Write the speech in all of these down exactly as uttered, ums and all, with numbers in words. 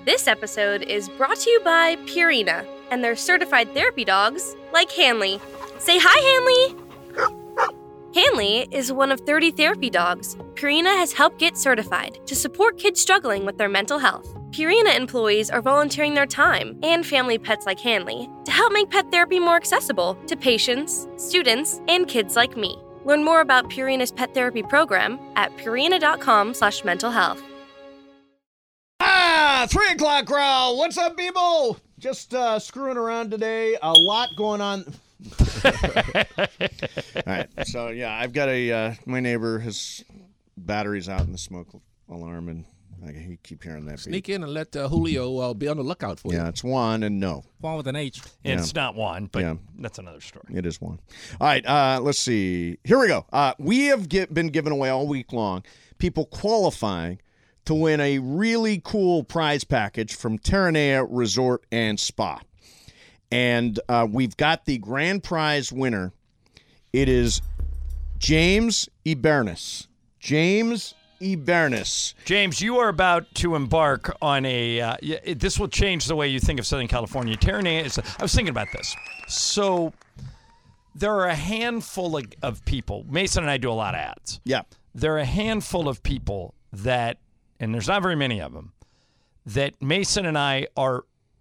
This episode is brought to you by Purina and their certified therapy dogs like Hanley. Say hi, Hanley! Hanley is one of thirty therapy dogs Purina has helped get certified to support kids struggling with their mental health. Purina employees are volunteering their time and family pets like Hanley to help make pet therapy more accessible to patients, students, and kids like me. Learn more about Purina's pet therapy program at purina.com slash mental health. Ah, three o'clock crowd. What's up, people? Just uh, screwing around today. A lot going on. All right. So, yeah, I've got a, uh, my neighbor, his battery's out in the smoke alarm, and I keep hearing that. Sneak in and let uh, Julio uh, be on the lookout for you. Yeah, it's Juan and no. Juan with an H. Yeah. It's not Juan, but Yeah. that's another story. It is Juan. All right, uh, let's see. Here we go. Uh, we have get, been giving away all week long people qualifying to win a really cool prize package from Terranea Resort and Spa. And uh, we've got the grand prize winner. It is James Ebernis. James Ebernis. James, you are about to embark on a. Uh, yeah, it, this will change the way you think of Southern California. Terranea is. I was thinking about this. So there are a handful of, of people. Mason and I do a lot of ads. Yeah. There are a handful of people that, and there's not very many of them, that Mason and I are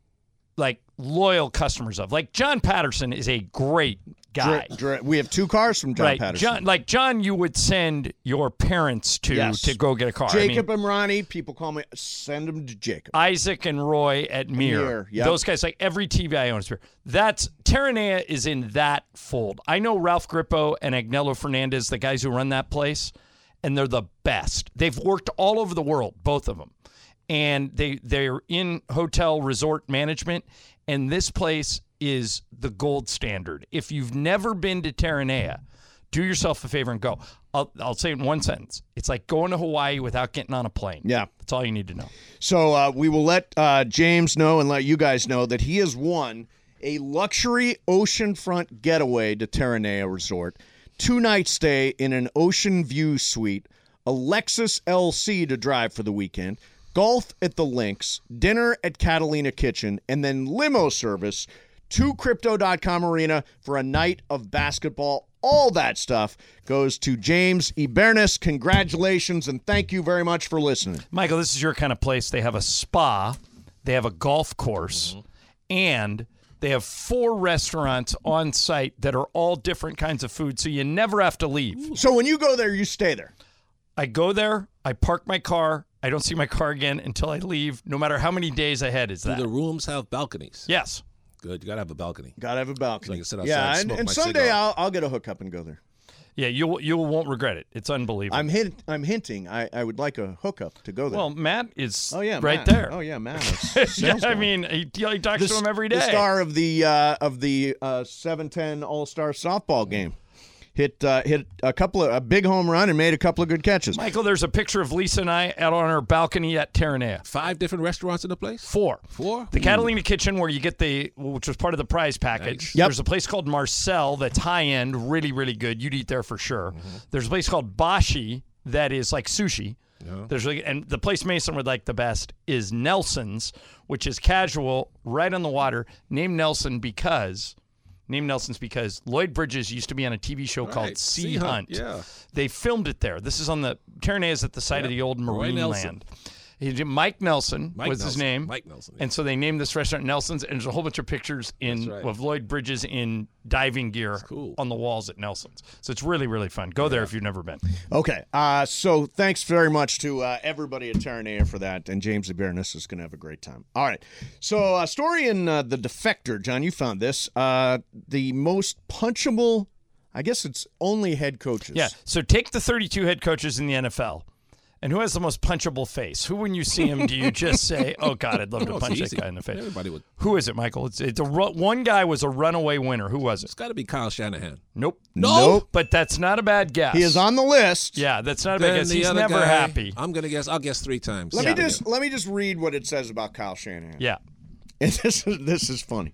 like loyal customers of. Like John Patterson is a great guy. Dr- dr- we have two cars from John right. Patterson. John, like John, you would send your parents to Yes. to go get a car. Jacob I mean, and Ronnie, people call me, send them to Jacob. Isaac and Roy at Mir. Mir, yep. Those guys, like every T V I own is Mir. That's Terranea is in that fold. I know Ralph Grippo and Agnello Fernandez, the guys who run that place, and they're the best. They've worked all over the world, both of them. And they, they're in hotel resort management, and this place is the gold standard. If you've never been to Terranea, do yourself a favor and go. I'll, I'll say it in one sentence. It's like going to Hawaii without getting on a plane. Yeah. That's all you need to know. So uh, we will let uh, James know and let you guys know that he has won a luxury oceanfront getaway to Terranea Resort, two-night stay in an ocean view suite, a Lexus L C to drive for the weekend, golf at the Links, dinner at Catalina Kitchen, and then limo service to Crypto dot com Arena for a night of basketball. All that stuff goes to James Ebernis. Congratulations, and thank you very much for listening. Michael, this is your kind of place. They have a spa, they have a golf course, mm-hmm. and they have four restaurants on site that are all different kinds of food, so you never have to leave. So when you go there, you stay there. I go there, I park my car, I don't see my car again until I leave, no matter how many days ahead is that. Do the rooms have balconies? Yes. Good. You got to have a balcony. Gotta have a balcony. So I can sit outside yeah, and and, smoke and my someday cigar. I'll, I'll get a hookup and go there. Yeah, you you won't regret it. It's unbelievable. I'm hint, I'm hinting. I, I would like a hookup to go there. Well, Matt is oh, yeah, right Matt. there. Oh yeah, Matt. is yeah, sales guy. I mean, he, he talks the, to him every day. The star of the uh, of the uh, seven ten All-Star softball game. Hit uh, hit a couple of a big home run and made a couple of good catches. Michael, there's a picture of Lisa and I out on our balcony at Terranea. Five different restaurants in the place? Four. Four? The Ooh. Catalina Kitchen, where you get the, which was part of the prize package. Nice. Yep. There's a place called Marcel that's high end, really, really good. You'd eat there for sure. Mm-hmm. There's a place called Bashi that is like sushi. Yeah. There's like, and the place Mason would like the best is Nelson's, which is casual, right on the water, named Nelson because. Named Nelson's because Lloyd Bridges used to be on a T V show Right. called Sea, Sea Hunt. Hunt, yeah. They filmed it there. This is on the Terranea is at the site Yep. of the old Roy Marine Nelson. land. He did, Mike Nelson Mike was his Nelson. name. Mike Nelson, yeah. And so they named this restaurant Nelson's, and there's a whole bunch of pictures in That's right. of Lloyd Bridges in diving gear cool. on the walls at Nelson's. So it's really, really fun. Go there if you've never been. Okay, uh, so thanks very much to uh, everybody at Terranea for that, and James Ebernis is going to have a great time. All right, so a story in uh, The Defector, John, you found this. Uh, the most punchable, I guess it's only head coaches. Yeah, so take the thirty-two head coaches in the N F L. And who has the most punchable face? Who, when you see him, do you just say, "Oh God, I'd love to Oh, it's punch that easy. guy in the face"? Everybody would. Who is it, Michael? It's it's a ru- one guy was a runaway winner. Who was it? It's got to be Kyle Shanahan. Nope. Nope. But that's not a bad guess. He is on the list. Yeah, that's not a bad Then guess. the He's other never guy, happy. I'm gonna guess. I'll guess three times. Let Yeah. me just let me just read what it says about Kyle Shanahan. Yeah. And this is this is funny.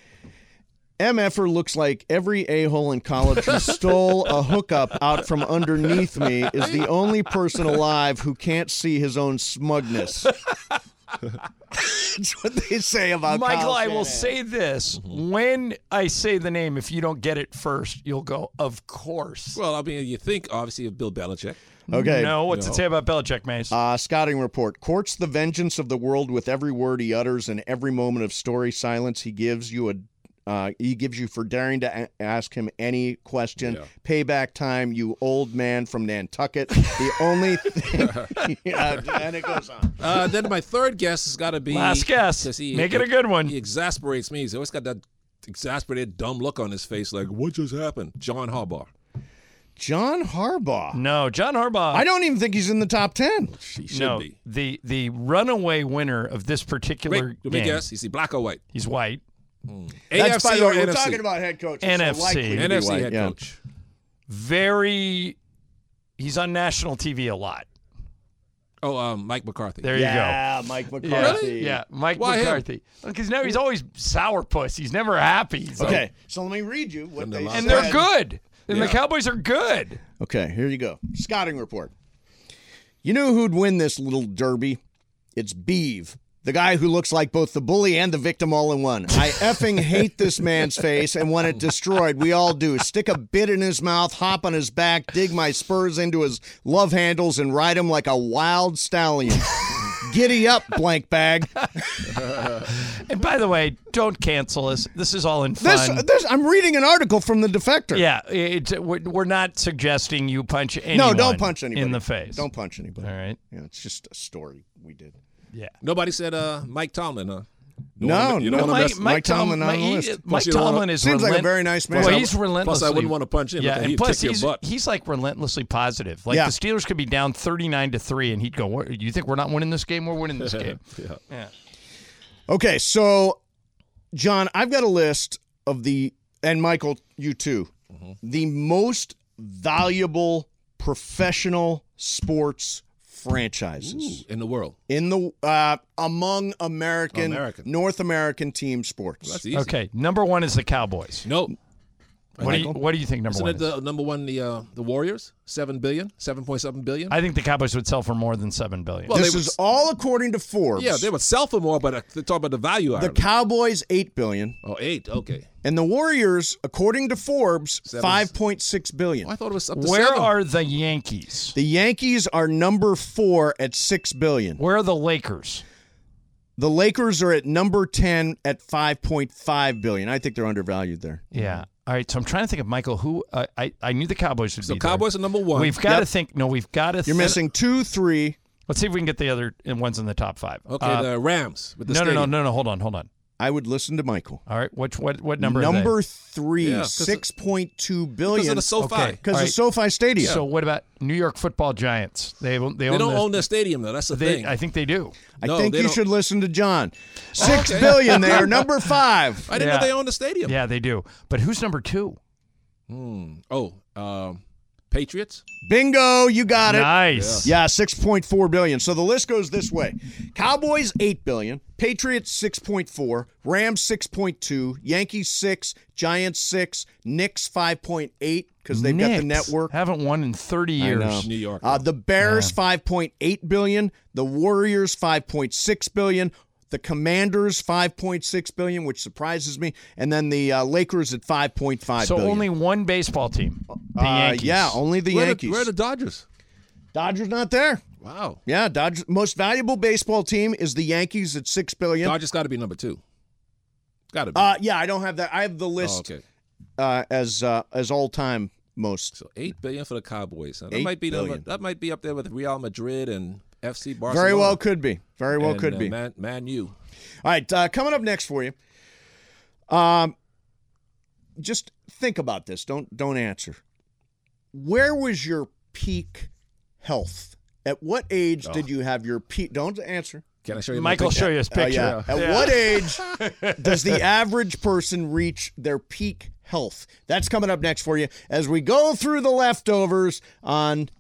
M F er looks like every a-hole in college who stole a hookup out from underneath me is the only person alive who can't see his own smugness. That's what they say about Michael, Kyle I will Shanahan. say this. When I say the name, if you don't get it first, you'll go, of course. Well, I mean, you think obviously of Bill Belichick. Okay. No, what's No. it say about Belichick, Mace? Uh, scouting report. Courts the vengeance of the world with every word he utters and every moment of story silence he gives you a uh, he gives you for daring to a- ask him any question. Yeah. Payback time, you old man from Nantucket. The only thing, yeah, and it goes on. Uh, then my third guess has got to be Last guess. 'cause he- Make it a good one. He exasperates me. He's always got that exasperated, dumb look on his face, like, what just happened? John Harbaugh. John Harbaugh. No, John Harbaugh. I don't even think he's in the top ten. He should no, be. the the runaway winner of this particular Wait, let me game. guess. Is he black or white? He's white. That's, by A F C the or way, we're N F C? talking about head coaches. N F C. So likely to be N F C white, head yeah. coach. Very. He's on national T V a lot. Oh, um, Mike McCarthy. There you Yeah, Mike go. McCarthy. Yeah, yeah, Mike Why him? McCarthy. Because now he's always sourpuss. He's never happy. He's like- Okay, so let me read you what And they the and said. they're good. And the Yeah. Cowboys are good. Okay, here you go. Scouting report. You know who'd win this little derby? It's Beeve, the guy who looks like both the bully and the victim all in one. I effing hate this man's face and want it destroyed. We all do. Stick a bit in his mouth, hop on his back, dig my spurs into his love handles, and ride him like a wild stallion. Giddy up, blank bag. And by the way, don't cancel us. This is all in This, fun. this, I'm reading an article from the Defector. yeah, it's, we're, we're not suggesting you punch anyone. No, don't punch anybody. in the face. Don't punch anybody. All right. Yeah, it's just a story we did. Yeah. Nobody said uh, Mike Tomlin, huh? You No, wanna- you no, don't wanna Mike- mess- Mike Tomlin on the he- list. Mike Plus you don't Tomlin wanna- is Seems like a relent- very nice man. Well, Plus, he's Plus, relentlessly. I wouldn't want to punch him. Yeah, Okay, and he'd plus kick your he's, butt. he's like relentlessly positive. Like Yeah. the Steelers could be down thirty-nine to three, and he'd go, "What? You think we're not winning this game? We're winning this game." Yeah. Yeah. Okay, so, John, I've got a list of the, and Michael, you too, Mm-hmm. the most valuable professional sports franchises In the world. in the uh, among American, American. North American team sports. That's easy. Okay. Number one is the Cowboys. No. What do you What do you think number Isn't one? it Is? the number one, the uh, the Warriors? Seven billion? Seven point seven billion? I think the Cowboys would sell for more than seven billion. Well, This they is would- all according to Forbes. yeah, they would sell for more, but uh, they talk about the value out the of it. Cowboys eight billion, Oh, eight. Okay. and the Warriors, according to Forbes, Seven. five point six billion. Oh, I thought it was up to Where seven. are the Yankees? The Yankees are number four at six billion. Where are the Lakers? The Lakers are at number ten at five point five billion. I think they're undervalued there. Yeah. All right. So I'm trying to think of Michael. Who uh, I I knew the Cowboys would So be Cowboys there. are number one. We've got to Yep. think. No, we've got to. You're missing two, three. Let's see if we can get the other ones in the top five. Okay, Uh, the Rams with the no, no, no, stadium. no, no. Hold on, hold on. I would listen to Michael. All right. What what what number? Number Are three, Yeah, 'cause six point two Because billion. of the SoFi. Okay. Because All of right. SoFi Stadium. they? So what about New York Football Giants? They own- they, They own don't the, own their stadium, though. That's the They, thing. I think they do. I No, think they you don't- should listen to John. Six okay. billion. They are number five. I didn't Yeah. know they owned the stadium. Yeah, they do. But who's number two? Hmm. Oh, um, Patriots? Bingo, you got it. Nice. Yeah, six point four billion. So the list goes this way. Cowboys eight billion, Patriots six point four, Rams six point two, Yankees six, Giants six, Knicks five point eight cuz they've got the Knicks network. Haven't won in thirty I years. know. New York. Uh, the Bears five point eight billion, the Warriors five point six billion, the Commanders five point six billion, which surprises me, and then the uh, Lakers at five point five So billion. only one baseball team. The Uh, Yankees. yeah, only the where, are Yankees. the, where are the Dodgers? Dodgers not there. Wow. Yeah, Dodgers most valuable baseball team is the Yankees at six billion. Dodgers got to be number two. Got to be. Uh, yeah, I don't have that. I have the oh, list okay. uh, as uh, as all time most. So eight billion for the Cowboys. Huh? That Eight might be number, billion. that might be up there with Real Madrid and F C Barcelona. Very well could be. Very well and, could uh, be. Man, Man U. All right, uh, coming up next for you. Um, just think about this. Don't don't answer. Where was your peak health? At what age Oh. did you have your peak? Don't answer. Can I show you? my Michael, picture? show you his Oh, picture. yeah. At Yeah. what age does the average person reach their peak health? That's coming up next for you as we go through the leftovers on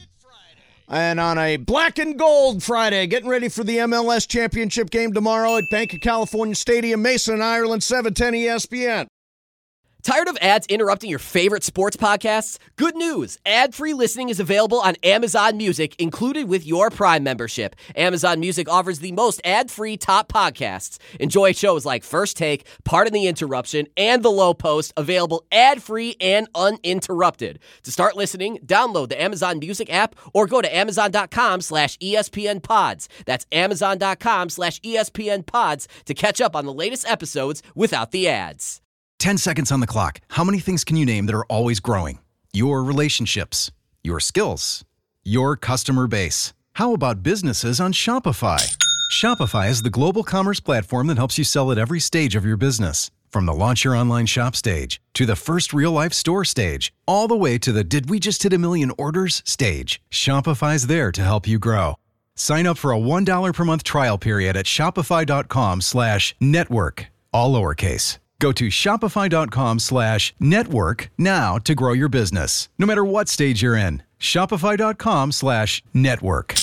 and on a black and gold Friday, getting ready for the M L S championship game tomorrow at Bank of California Stadium, Mason, Ireland, seven ten E S P N. Tired of ads interrupting your favorite sports podcasts? Good news! Ad-free listening is available on Amazon Music, included with your Prime membership. Amazon Music offers the most ad-free top podcasts. Enjoy shows like First Take, Pardon the Interruption, and The Low Post, available ad-free and uninterrupted. To start listening, download the Amazon Music app or go to amazon.com slash ESPN pods. That's amazon.com slash ESPN pods to catch up on the latest episodes without the ads. ten seconds on the clock. How many things can you name that are always growing? Your relationships, your skills, your customer base. How about businesses on Shopify? Shopify is the global commerce platform that helps you sell at every stage of your business. From the launch your online shop stage to the first real-life store stage, all the way to the did we just hit a million orders stage. Shopify's there to help you grow. Sign up for a one dollar per month trial period at shopify.com slash network, all lowercase. Go to shopify.com slash network now to grow your business, no matter what stage you're in. Shopify.com slash network.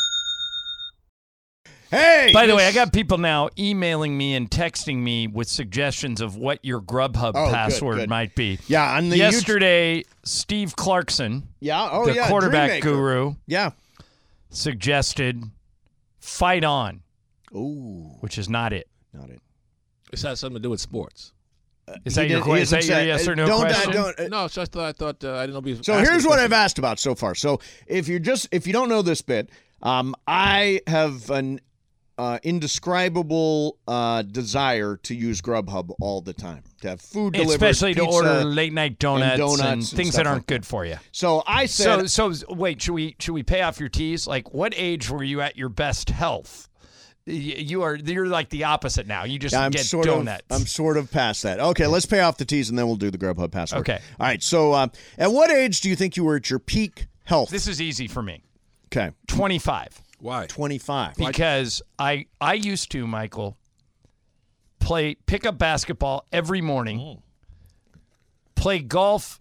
Hey! By the this- way, I got people now emailing me and texting me with suggestions of what your Grubhub Oh, good, password good. might be. Yeah, on the Yesterday, Steve Clarkson, Yeah, oh the yeah, quarterback Dreammaker. guru, Yeah. suggested Fight On, Ooh, which is not it. not it. This has something to do with sports. Is He that your, did- que- he is that doesn't your say- yes or no don't, question? Don't, uh, No, so I thought I thought uh, I didn't know. If he was So asking here's the what question. I've asked about so far. So if you're just if you don't know this bit, um, I have an uh, indescribable uh, desire to use Grubhub all the time to have food delivered, Especially to pizza. order late night donuts and, donuts and things stuff that aren't like good for you. So I said, So, so wait, should we should we pay off your teas? Like, what age were you at your best health? Y- You are you're like the opposite now. You just I'm get sort donuts. of I'm sort of past that. Okay, let's pay off the teas and then we'll do the Grubhub password. Okay. All right. So uh, at what age do you think you were at your peak health? This is easy for me. okay, twenty-five. Why? twenty-five. Because I I used to, Michael, play pick up basketball every morning, Mm. play golf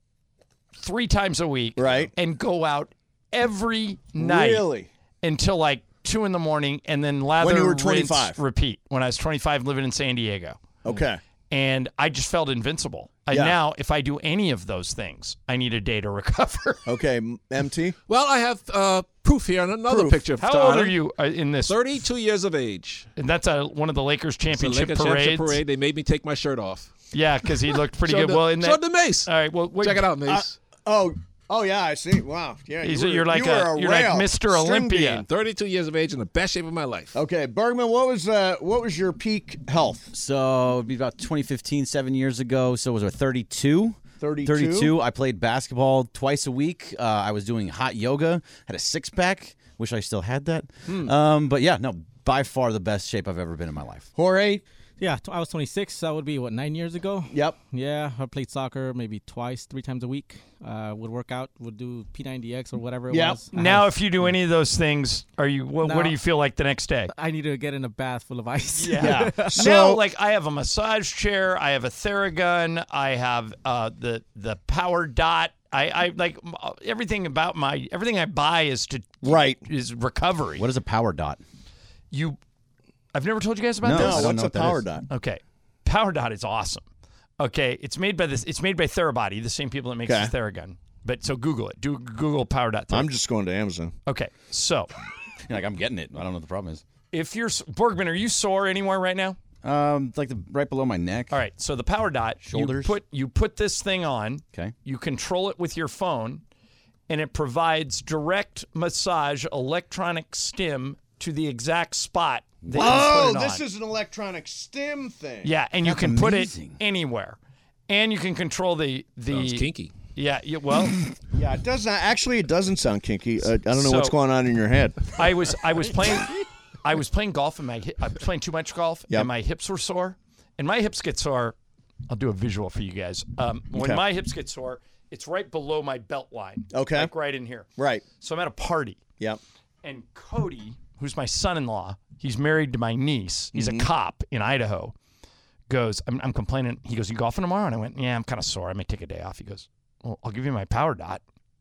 three times a week, Right. and go out every night Really? until like two in the morning, and then lather, When you were rinse, twenty-five. repeat. When I was twenty-five, living in San Diego, Okay. and I just felt invincible. And Yeah. now, if I do any of those things, I need a day to recover. Okay. M- M T. Well, I have uh, proof here on another Proof. picture. of How Tom. old are you uh, in this? thirty-two years of age. And that's a, one of the Lakers It's the championship Lakers parades. championship parade. They made me take my shirt off. Yeah, because he looked pretty Showed good. the, Well, in showed that, the Mace. all right. Well, wait, Check it out, Mace. Oh. Oh yeah, I see. Wow. Yeah. He's- you were, you're like you a- were you're like rail, Mister string Olympia. bean. thirty-two years of age in the best shape of my life. Okay, Bergman, what was uh, what was your peak health? So it'd be about twenty fifteen, seven years ago. So it was a thirty-two. thirty-two. thirty-two. I played basketball twice a week. Uh, I was doing hot yoga. Had a six pack. Wish I still had that. Hmm. Um, but yeah, no, by far the best shape I've ever been in my life. Jorge. Yeah, t- I was twenty-six. That would be, what, nine years ago? Yep. Yeah, I played soccer maybe twice, three times a week. Uh, would work out, would do P ninety X or whatever it Yep. was. I now, have- if you do any of those things, are you? What, what do No. you feel like the next day? I need to get in a bath full of ice. Yeah. now, So like I have a massage chair, I have a Theragun, I have uh, the the Power Dot. I, I like m- everything about my everything I buy is to right. is recovery. What is a power dot? You, I've never told you guys about No. this. I No, don't what's know a what that power is. dot? Okay, Power Dot is awesome. Okay, it's made by this. It's made by Therabody, the same people that makes Okay. the Theragun. But so Google it. Do Google Power Dot. I'm just going to Amazon. Okay, so You're like, I'm getting it. I don't know what the problem is. if you're s- Borgman, are you sore anywhere right now? Um, like the right below my neck. All right, so the Power Dot, Shoulders. You put you put this thing on. Okay. You control it with your phone, and it provides direct massage, electronic stim to the exact spot that you Oh, put it this on. is an electronic stim thing. Yeah, and you That's can put it amazing. anywhere, and you can control the the. Sounds kinky. Yeah, yeah. Well, Yeah, it does not. Actually, it doesn't sound kinky. Uh, I don't know So- what's going on in your head. I was I was playing I was playing golf and my hi- I was playing too much golf Yep. and my hips were sore, and my hips get sore. I'll do a visual for you guys. Um, when Okay. my hips get sore, it's right below my belt line. Okay. like right in here. Right. So I'm at a party, Yep. and Cody, who's my son-in-law, he's married to my niece. He's Mm-hmm. a cop in Idaho. Goes, I'm, I'm complaining. He goes, you golfing tomorrow? And I went, yeah, I'm kind of sore. I may take a day off. He goes, well, I'll give you my Power Dot.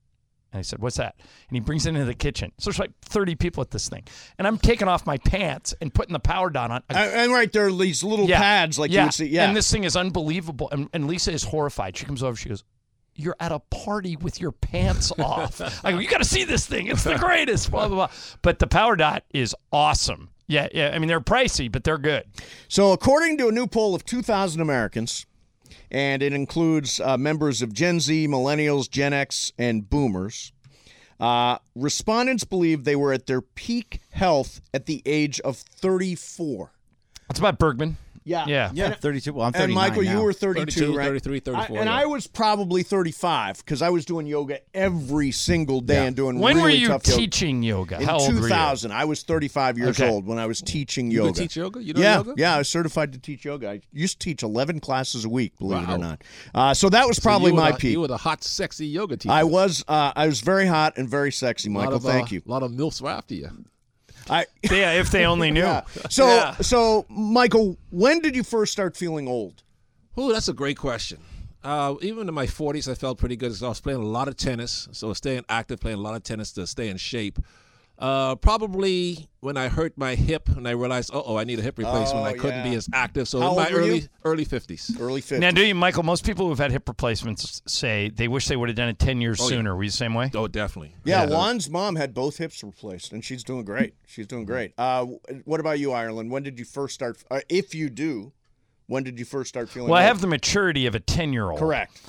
And I said, what's that? And he brings it into the kitchen. So there's like thirty people at this thing. And I'm taking off my pants and putting the power down on. And, and right there are these little yeah, pads like yeah. you would see. Yeah. And this thing is unbelievable. And, and Lisa is horrified. She comes over. She goes, you're at a party with your pants off. I go, you got to see this thing. It's the greatest. Blah, blah, blah. But the Power Dot is awesome. Yeah, yeah. I mean, they're pricey, but they're good. So according to a new poll of two thousand Americans, and it includes uh, members of Gen Z, Millennials, Gen X, and Boomers, uh, respondents believe they were at their peak health at the age of thirty-four. That's about Bergman. Yeah. Yeah. Yeah, thirty-two. Well, I'm And thirty-nine Michael, now. you were thirty-two, thirty-two, right? thirty-three, thirty-four, I, and yeah. I was probably thirty-five because I was doing yoga every single day Yeah. and doing When really were you tough yoga. teaching yoga? In How old were you? two thousand, I was thirty-five years Okay. old when I was teaching You yoga. can teach yoga? You know yeah, yoga? yeah, I was certified to teach yoga. I used to teach eleven classes a week, believe it Wow. or not. Uh, so that was So probably you were my the, peak. You were the hot, sexy yoga teacher. I was uh, I was very hot and very sexy, A lot Michael. of, uh, Thank you. A lot of milfs were after you. I Yeah, if they only knew. yeah. So Yeah. so Michael, when did you first start feeling old? Oh, that's a great question. Uh, even in my forties, I felt pretty good. So I was playing a lot of tennis, so staying active, playing a lot of tennis to stay in shape. Uh, probably when I hurt my hip and I realized, uh oh, I need a hip replacement. Oh, I couldn't yeah. be as active. So How in my old were early you? early fifties. Early fifties. Now, do you, Michael, most people who've had hip replacements say they wish they would have done it ten years Oh, yeah. sooner. Were you the same way? Oh, definitely. Yeah, Juan's mom had both hips replaced, and she's doing great. She's doing great. Uh, what about you, Ireland? When did you first start? Uh, if you do, when did you first start feeling? Well, I old? have the maturity of a ten-year-old. Correct,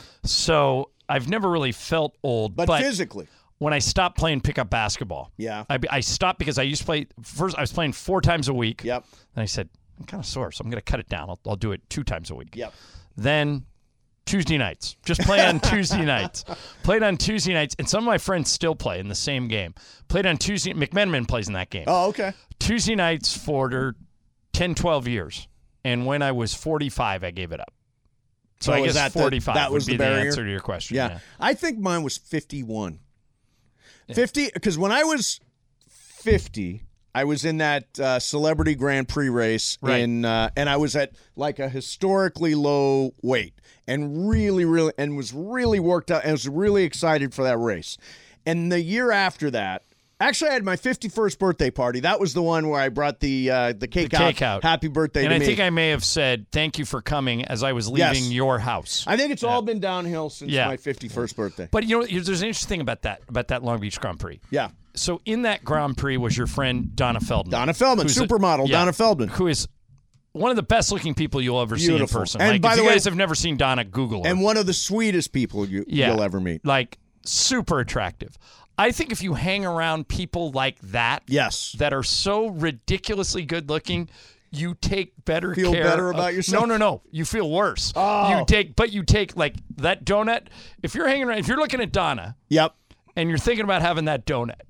So I've never really felt old. but, But, physically, when I stopped playing pickup basketball, yeah. I, I stopped because I used to play, first I was playing four times a week. Yep. And I said, I'm kind of sore, so I'm going to cut it down. I'll, I'll do it two times a week. Yep. Then Tuesday nights. Just play on Tuesday nights. Played on Tuesday nights, and some of my friends still play in the same game. Played on Tuesday. McMenamin plays in that game. Oh, okay. Tuesday nights for ten, twelve years. And when I was forty-five, I gave it up. So, So I is guess that the- forty-five that was would be the the, barrier? answer to your question. Yeah. Yeah. I think mine was fifty-one. fifty, because when I was fifty, I was in that uh, Celebrity Grand Prix race, Right. in, uh, and I was at like a historically low weight, and really, really, and was really worked out, and was really excited for that race. And the year after that, actually, I had my fifty-first birthday party. That was the one where I brought the uh, the cake The out. cake out. Happy birthday And to I me. think I may have said, thank you for coming as I was leaving Yes. your house. I think it's all been downhill since Yeah. my fifty-first birthday. But, you know, there's an interesting thing about that, about that Long Beach Grand Prix. Yeah. So in that Grand Prix was your friend Donna Feldman. Donna Feldman, who's a- supermodel yeah, Donna Feldman. Who is one of the best looking people you'll ever see in Beautiful. person. And like, by if the you way- guys have never seen Donna, Google her. And one of the sweetest people you, Yeah. you'll ever meet. Like, super attractive. I think if you hang around people like that, Yes. that are so ridiculously good looking, you take better Feel care better of- about yourself? No, no, no. You feel worse. Oh. You take, but you take like that donut. If you're hanging around, if you're looking at Donna Yep. and you're thinking about having that donut,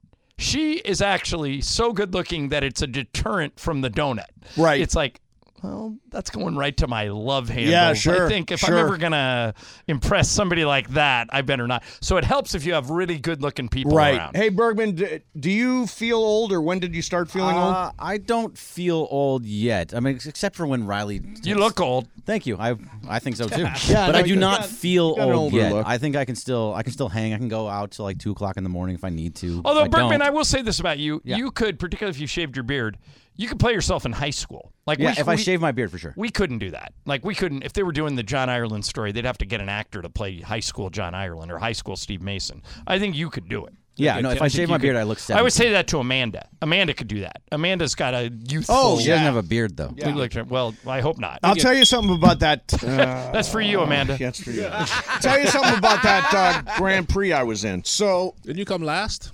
she is actually so good looking that it's a deterrent from the donut. Right. It's like, well, that's going right to my love handle. Yeah, sure, I think if sure. I'm ever going to impress somebody like that, I better not. So it helps if you have really good looking people Right. around. Hey, Bergman, d- do you feel old, or when did you start feeling old? Uh, I don't feel old yet. I mean, ex- except for when Riley. You look old. Thank you. I I think so too. Yeah, but no, I do you not got- feel you got an old older yet. look. I think I can still I can still hang. I can go out till like two o'clock in the morning if I need to. Although, if I Bergman, don't- I will say this about you. Yeah. You could, particularly if you shaved your beard, you could play yourself in high school. Like yeah, we, if I we- shave my beard for sure. We couldn't do that. Like, we couldn't, if they were doing the John Ireland story, they'd have to get an actor to play high school John Ireland or high school Steve Mason. I think you could do it. Yeah, I no. think- If I I think shave you my could- beard, I look I seventy. would say that to Amanda. Amanda could do that. Amanda's got a youthful. Oh, She yeah. doesn't have a beard though. We looked at- well, I hope not. I'll tell you something about that. Uh, That's for you, Amanda. that's for you. Tell you something about that uh, Grand Prix I was in. So Didn't you come last?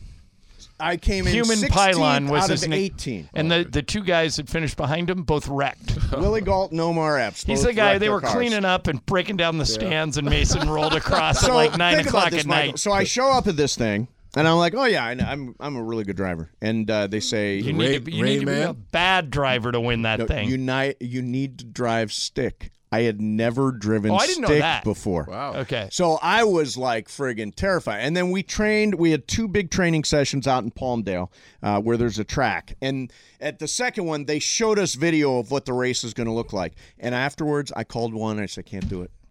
I came in Human sixteenth Pylon was out his of nick- eighteen. And the, the two guys that finished behind him both wrecked. Willie Galt and Omar Epps. He's both the guy, wrecked they their were cars. cleaning up and breaking down the stands, and Mason rolled across So at like nine think about o'clock this, at Michael. night. So I show up at this thing, and I'm like, oh yeah, I know, I'm I'm a really good driver. And uh, they say, You Ray- need to be, you need to be Rayman? a bad driver to win that no, thing. you, ni- you need to drive stick. I had never driven Oh, I didn't know stick that. before. Wow. Okay. So I was like friggin' terrified. And then we trained, we had two big training sessions out in Palmdale uh, where there's a track. And at the second one, they showed us video of what the race is going to look like. And afterwards, I called one and I said, I can't do it.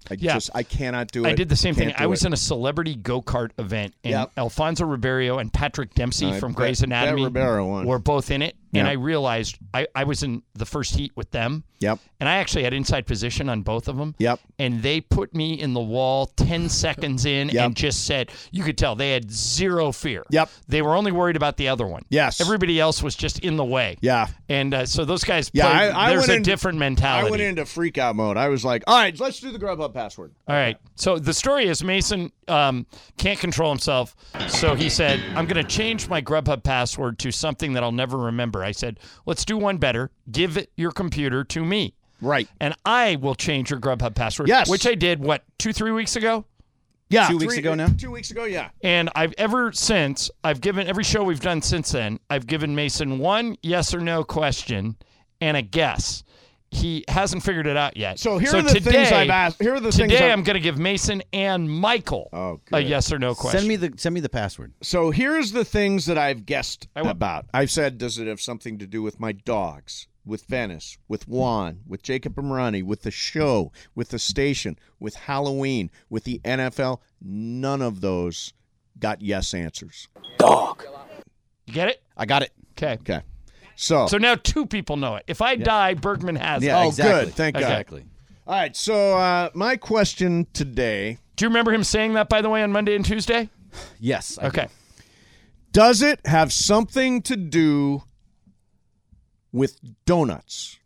I Yeah. just I cannot do it. I did the same thing. Can't do I was it. in a celebrity go-kart event, and Yep. Alfonso Ribeiro and Patrick Dempsey Uh, from Bet- Grey's Bet Anatomy Ribeiro won. were both in it, and Yep. I realized I, I was in the first heat with them, Yep. and I actually had inside position on both of them. Yep. And they put me in the wall ten seconds in Yep. and just said, you could tell they had zero fear. Yep. They were only worried about the other one. Yes. Everybody else was just in the way. Yeah. And uh, so those guys, Yeah, play, I- I there's went a in- different mentality. I went into freak out mode. I was like, all right, let's do the Grubhub password. All right. So the story is Mason um, can't control himself. So he said, I'm going to change my Grubhub password to something that I'll never remember. I said, let's do one better. Give it your computer to me. Right. And I will change your Grubhub password. Yes. Which I did, what, two, three weeks ago? Yeah. Two weeks three- ago now? Two weeks ago, yeah. And I've ever since, I've given every show we've done since then, I've given Mason one yes or no question and a guess. He hasn't figured it out yet. So here so are the today, things I've asked. Here are the things Today I've- I'm going to give Mason and Michael Oh, a good. yes or no question. Send me the send me the password. So here's the things that I've guessed I will- about. I've said, does it have something to do with my dogs, with Venice, with Juan, with Jacob Imrani, with the show, with the station, with Halloween, with the N F L? None of those got yes answers. You get it? I got it. Okay. Okay. So, So now two people know it. If I die, Bergman has Yeah, it. oh, exactly. good. Thank God. Exactly. all right. So uh, my question today, Do you remember him saying that, by the way, on Monday and Tuesday? Yes. I Okay. does it have something to do with donuts?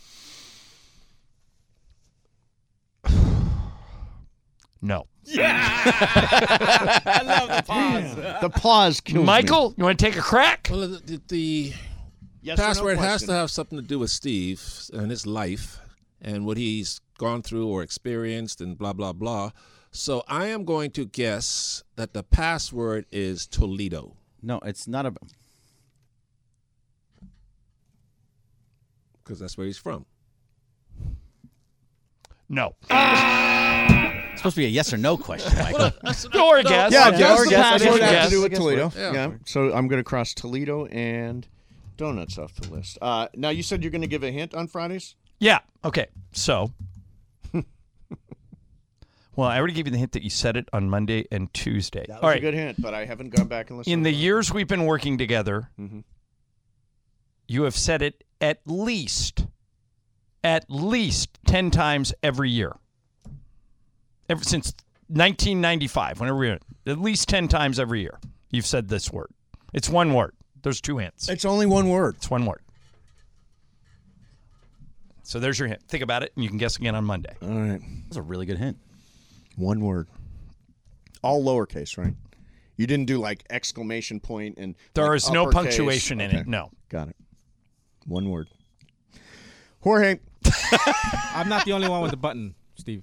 No. The pause kills me. Michael, you want to take a crack? Well, the, the, the Yes or no password has question? to have something to do with Steve and his life and what he's gone through or experienced and blah, blah, blah. So I am going to guess that the password is Toledo. No, it's not a. Because that's where he's from. No. It's supposed to be a yes or no question, Michael. Or a guess. Yeah, Yeah, does or the guess. password Guess. have to do with Guess Toledo? what? Yeah. Yeah. So I'm going to cross Toledo and donuts off the list. Uh, now, you said you're going to give a hint on Fridays? Yeah. Okay. So. Well, I already gave you the hint that you said it on Monday and Tuesday. That was All a right. good hint, but I haven't gone back and listened. In to the it. years we've been working together, Mhm. you have said it at least, at least ten times every year. Ever since nineteen ninety-five, whenever we were, at least ten times every year, you've said this word. It's one word. There's two hints. It's only one word. It's one word. So there's your hint. Think about it, and you can guess again on Monday. All right. That's a really good hint. One word. All lowercase, right? You didn't do like exclamation point and There like, is no uppercase. punctuation in Okay. it. No. Got it. One word. Jorge. I'm not the only one with the button, Steve.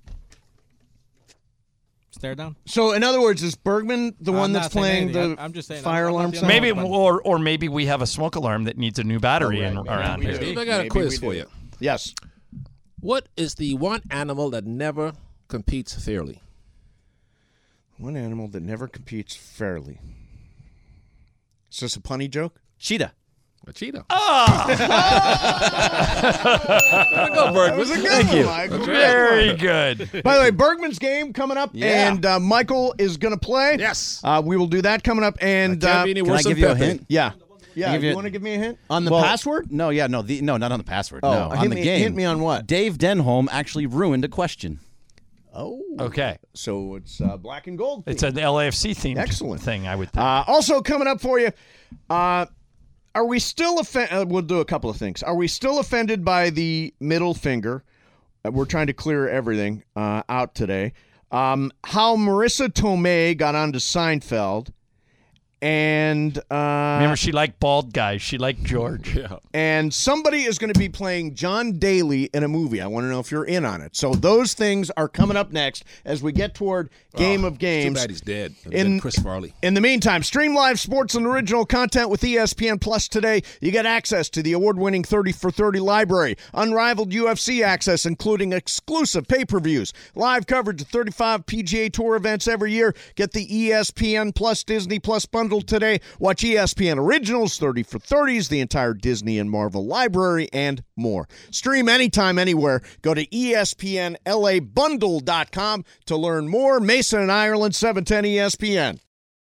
Stare down. So, in other words, is Bergman the I'm one not that's saying playing anything. the I'm- I'm just saying, fire I'm not alarm the sound? only Maybe, one. or or maybe we have a smoke alarm that needs a new battery in, Oh, right. around Maybe here. we do. Steve, I got a Maybe quiz we for do. you. Yes. What is the one animal that never competes fairly? One animal that never competes fairly. Is this a punny joke? Cheetah. A cheetah. Go, Bergman. That was a good Thank one, you. Michael. Very good. By the way, Bergman's game coming up, Yeah. and uh, Michael is going to play. Yes. Uh, we will do that coming up, and Can't uh, be any Can I worse than give you a Pepe. hint? yeah, yeah. give You, you- want to give me a hint on the Well, password? No, yeah, no, the, no, not on the password. Oh, no, hint on the me- game. hint me on what? Dave Denholm actually ruined a question. Oh, Okay. so it's uh, black and gold. It's an L A F C themed Excellent. thing, I would think. Uh, also coming up for you, uh, are we still offended? Uh, we'll do a couple of things. Are we still offended by the middle finger? Uh, we're trying to clear everything uh, out today. Um, how Marissa Tomei got onto Seinfeld, and uh, Remember, she liked bald guys. She liked George. Yeah. and somebody is going to be playing John Daly in a movie. I want to know if you're in on it. So those things are coming up next as we get toward Game of Too Games. bad he's dead. And In- then Chris Farley. In the meantime, stream live sports and original content with E S P N Plus today. You get access to the award-winning thirty for thirty library, unrivaled U F C access, including exclusive pay-per-views, live coverage of thirty-five P G A Tour events every year. Get the E S P N Plus Disney Plus bundle bundle today. Watch E S P N Originals, thirty for thirties, the entire Disney and Marvel library, and more. Stream anytime, anywhere. Go to E S P N L A bundle dot com to learn more. Mason and Ireland, seven ten E S P N.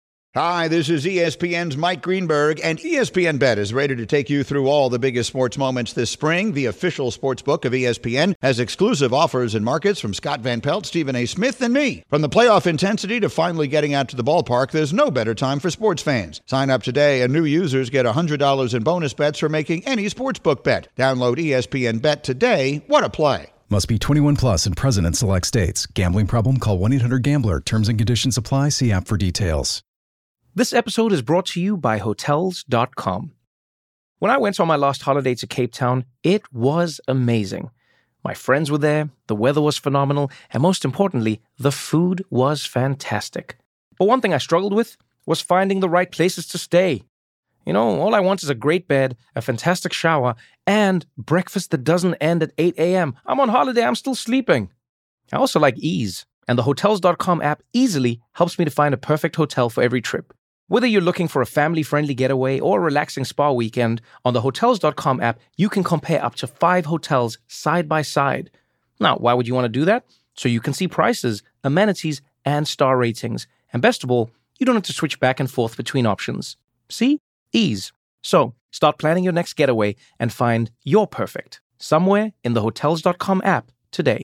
Hi, this is E S P N's Mike Greenberg, and E S P N Bet is ready to take you through all the biggest sports moments this spring. The official sports book of E S P N has exclusive offers and markets from Scott Van Pelt, Stephen A. Smith, and me. From the playoff intensity to finally getting out to the ballpark, there's no better time for sports fans. Sign up today, and new users get one hundred dollars in bonus bets for making any sportsbook bet. Download E S P N Bet today. What a play. Must be twenty-one plus and present in select states. Gambling problem? Call one eight hundred gambler. Terms and conditions apply. See app for details. This episode is brought to you by Hotels dot com. When I went on my last holiday to Cape Town, it was amazing. My friends were there, the weather was phenomenal, and most importantly, the food was fantastic. But one thing I struggled with was finding the right places to stay. You know, all I want is a great bed, a fantastic shower, and breakfast that doesn't end at eight a.m. I'm on holiday, I'm still sleeping. I also like ease, and the Hotels dot com app easily helps me to find a perfect hotel for every trip. Whether you're looking for a family-friendly getaway or a relaxing spa weekend, on the Hotels dot com app, you can compare up to five hotels side by side. Now, why would you want to do that? So you can see prices, amenities, and star ratings. And best of all, you don't have to switch back and forth between options. See? Ease. So, start planning your next getaway and find your perfect somewhere in the Hotels dot com app today.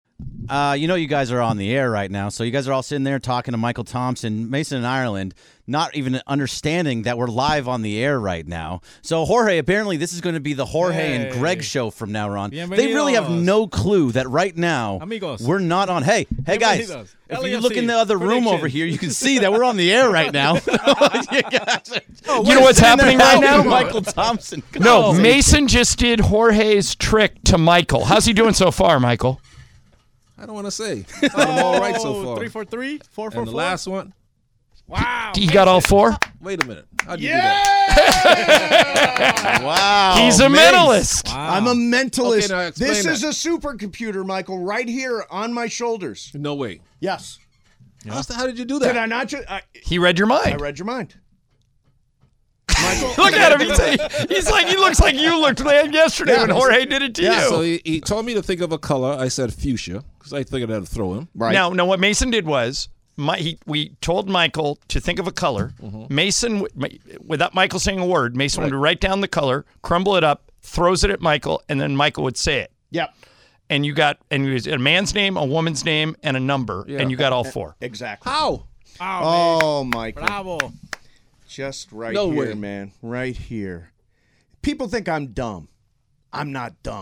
Uh, you know you guys are on the air right now, so you guys are all sitting there talking to Michael Thompson, Mason and Ireland, not even understanding that we're live on the air right now. So, Jorge, apparently this is going to be the Jorge Hey. and Greg show from now on. Bienvenidos. They really have no clue that right now Amigos. we're not on. Hey, hey guys, Bienvenidos. if L A you F look C in the other room prediction. over here, you can see that we're on the air right now. You guys are- Oh, You know what's happening right now? Michael Thompson. No, Oh. Mason just did Jorge's trick to Michael. How's he doing so far, Michael? I don't want to say. I'm all right so Oh, far. Three for three, four for And the four. last one. Wow. He got all four? Wait a minute. How'd you do that? Wow. He's a Mace. mentalist. Wow. I'm a mentalist. Okay, now explain this that. is a supercomputer, Michael, right here on my shoulders. No way. Yes. How's the- How did you do Did that? I not just... I, He read your I mind. read your mind. Look at him. He's, he's like, he looks like you looked man yesterday Yeah. when Jorge did it to Yeah, you. So he, he told me to think of a color. I said fuchsia because I figured I'd throw him. Right. Now, now, what Mason did was, my, he, we told Michael to think of a color. Mason, w- without Michael saying a word, Mason would write down the color, crumble it up, throws it at Michael, and then Michael would say it. Yep. And you got, and it was a man's name, a woman's name, and a number, Yeah. and you got all four. Exactly. How? Oh, Oh, Michael. man. Bravo. Just right No here, way. man. Right here. People think I'm dumb. I'm not dumb.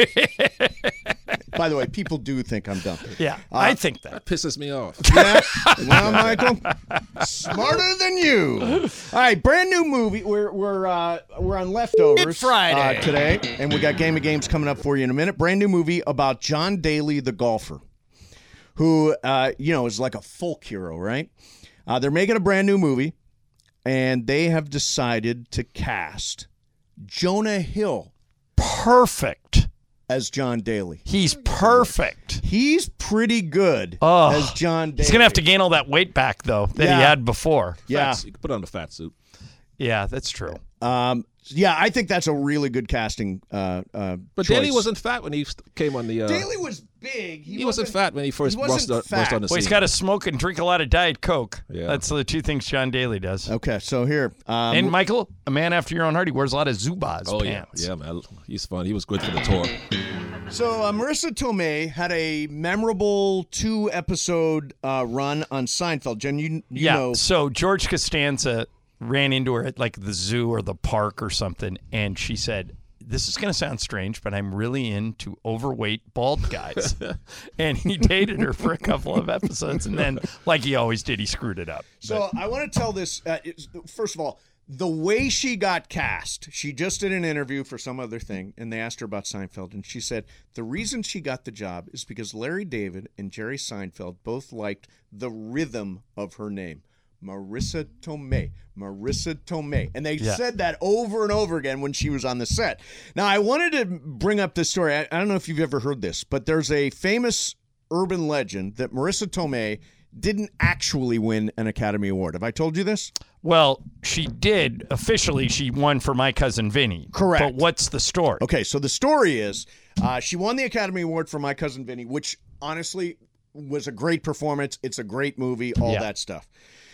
By the way, people do think I'm dumb. Yeah, I think that. That pisses me off. Yeah. Well, Michael, smarter than you. All right, brand new movie. We're we're uh, we're on Leftovers It's Friday. uh, today, and we got Game of Games coming up for you in a minute. Brand new movie about John Daly, the golfer, who uh, you know is like a folk hero, right? Uh, they're making a brand new movie, and they have decided to cast Jonah Hill Perfect. as John Daly. He's perfect. He's pretty good Oh, as John Daly. He's going to have to gain all that weight back, though, that Yeah. he had before. Yeah. Fat- you can put on the fat suit. Yeah, that's true. Um, yeah, I think that's a really good casting. Uh, uh, But choice. Daly wasn't fat when he st- came on the. Uh, Daly was big. He, he wasn't fat when he first he wasn't burst, on- fat. burst on the Well, he's scene. got to smoke and drink a lot of Diet Coke. Yeah. That's the two things John Daly does. Okay, so here. Um, And Michael, a man after your own heart, he wears a lot of Zubaz Oh yeah, pants. yeah, man. He's fun. He was good for the tour. so uh, Marissa Tomei had a memorable two-episode uh, run on Seinfeld. Jen, you, you Yeah. know. So George Costanza ran into her at like the zoo or the park or something, and she said, "This is going to sound strange, but I'm really into overweight bald guys." And he dated her for a couple of episodes, and then, like he always did, he screwed it up. So I want to tell this. Uh, it's- first of all, the way she got cast, she just did an interview for some other thing, and they asked her about Seinfeld, and she said the reason she got the job is because Larry David and Jerry Seinfeld both liked the rhythm of her name. Marissa Tomei, Marissa Tomei. And they Yeah. said that over and over again when she was on the set. Now, I wanted to bring up this story. I, I don't know if you've ever heard this, but there's a famous urban legend that Marissa Tomei didn't actually win an Academy Award. Have I told you this? Well, she did. Officially, she won for My Cousin Vinny. Correct. But what's the story? Okay, so the story is uh, she won the Academy Award for My Cousin Vinny, which honestly was a great performance. It's a great movie, all Yeah. that stuff.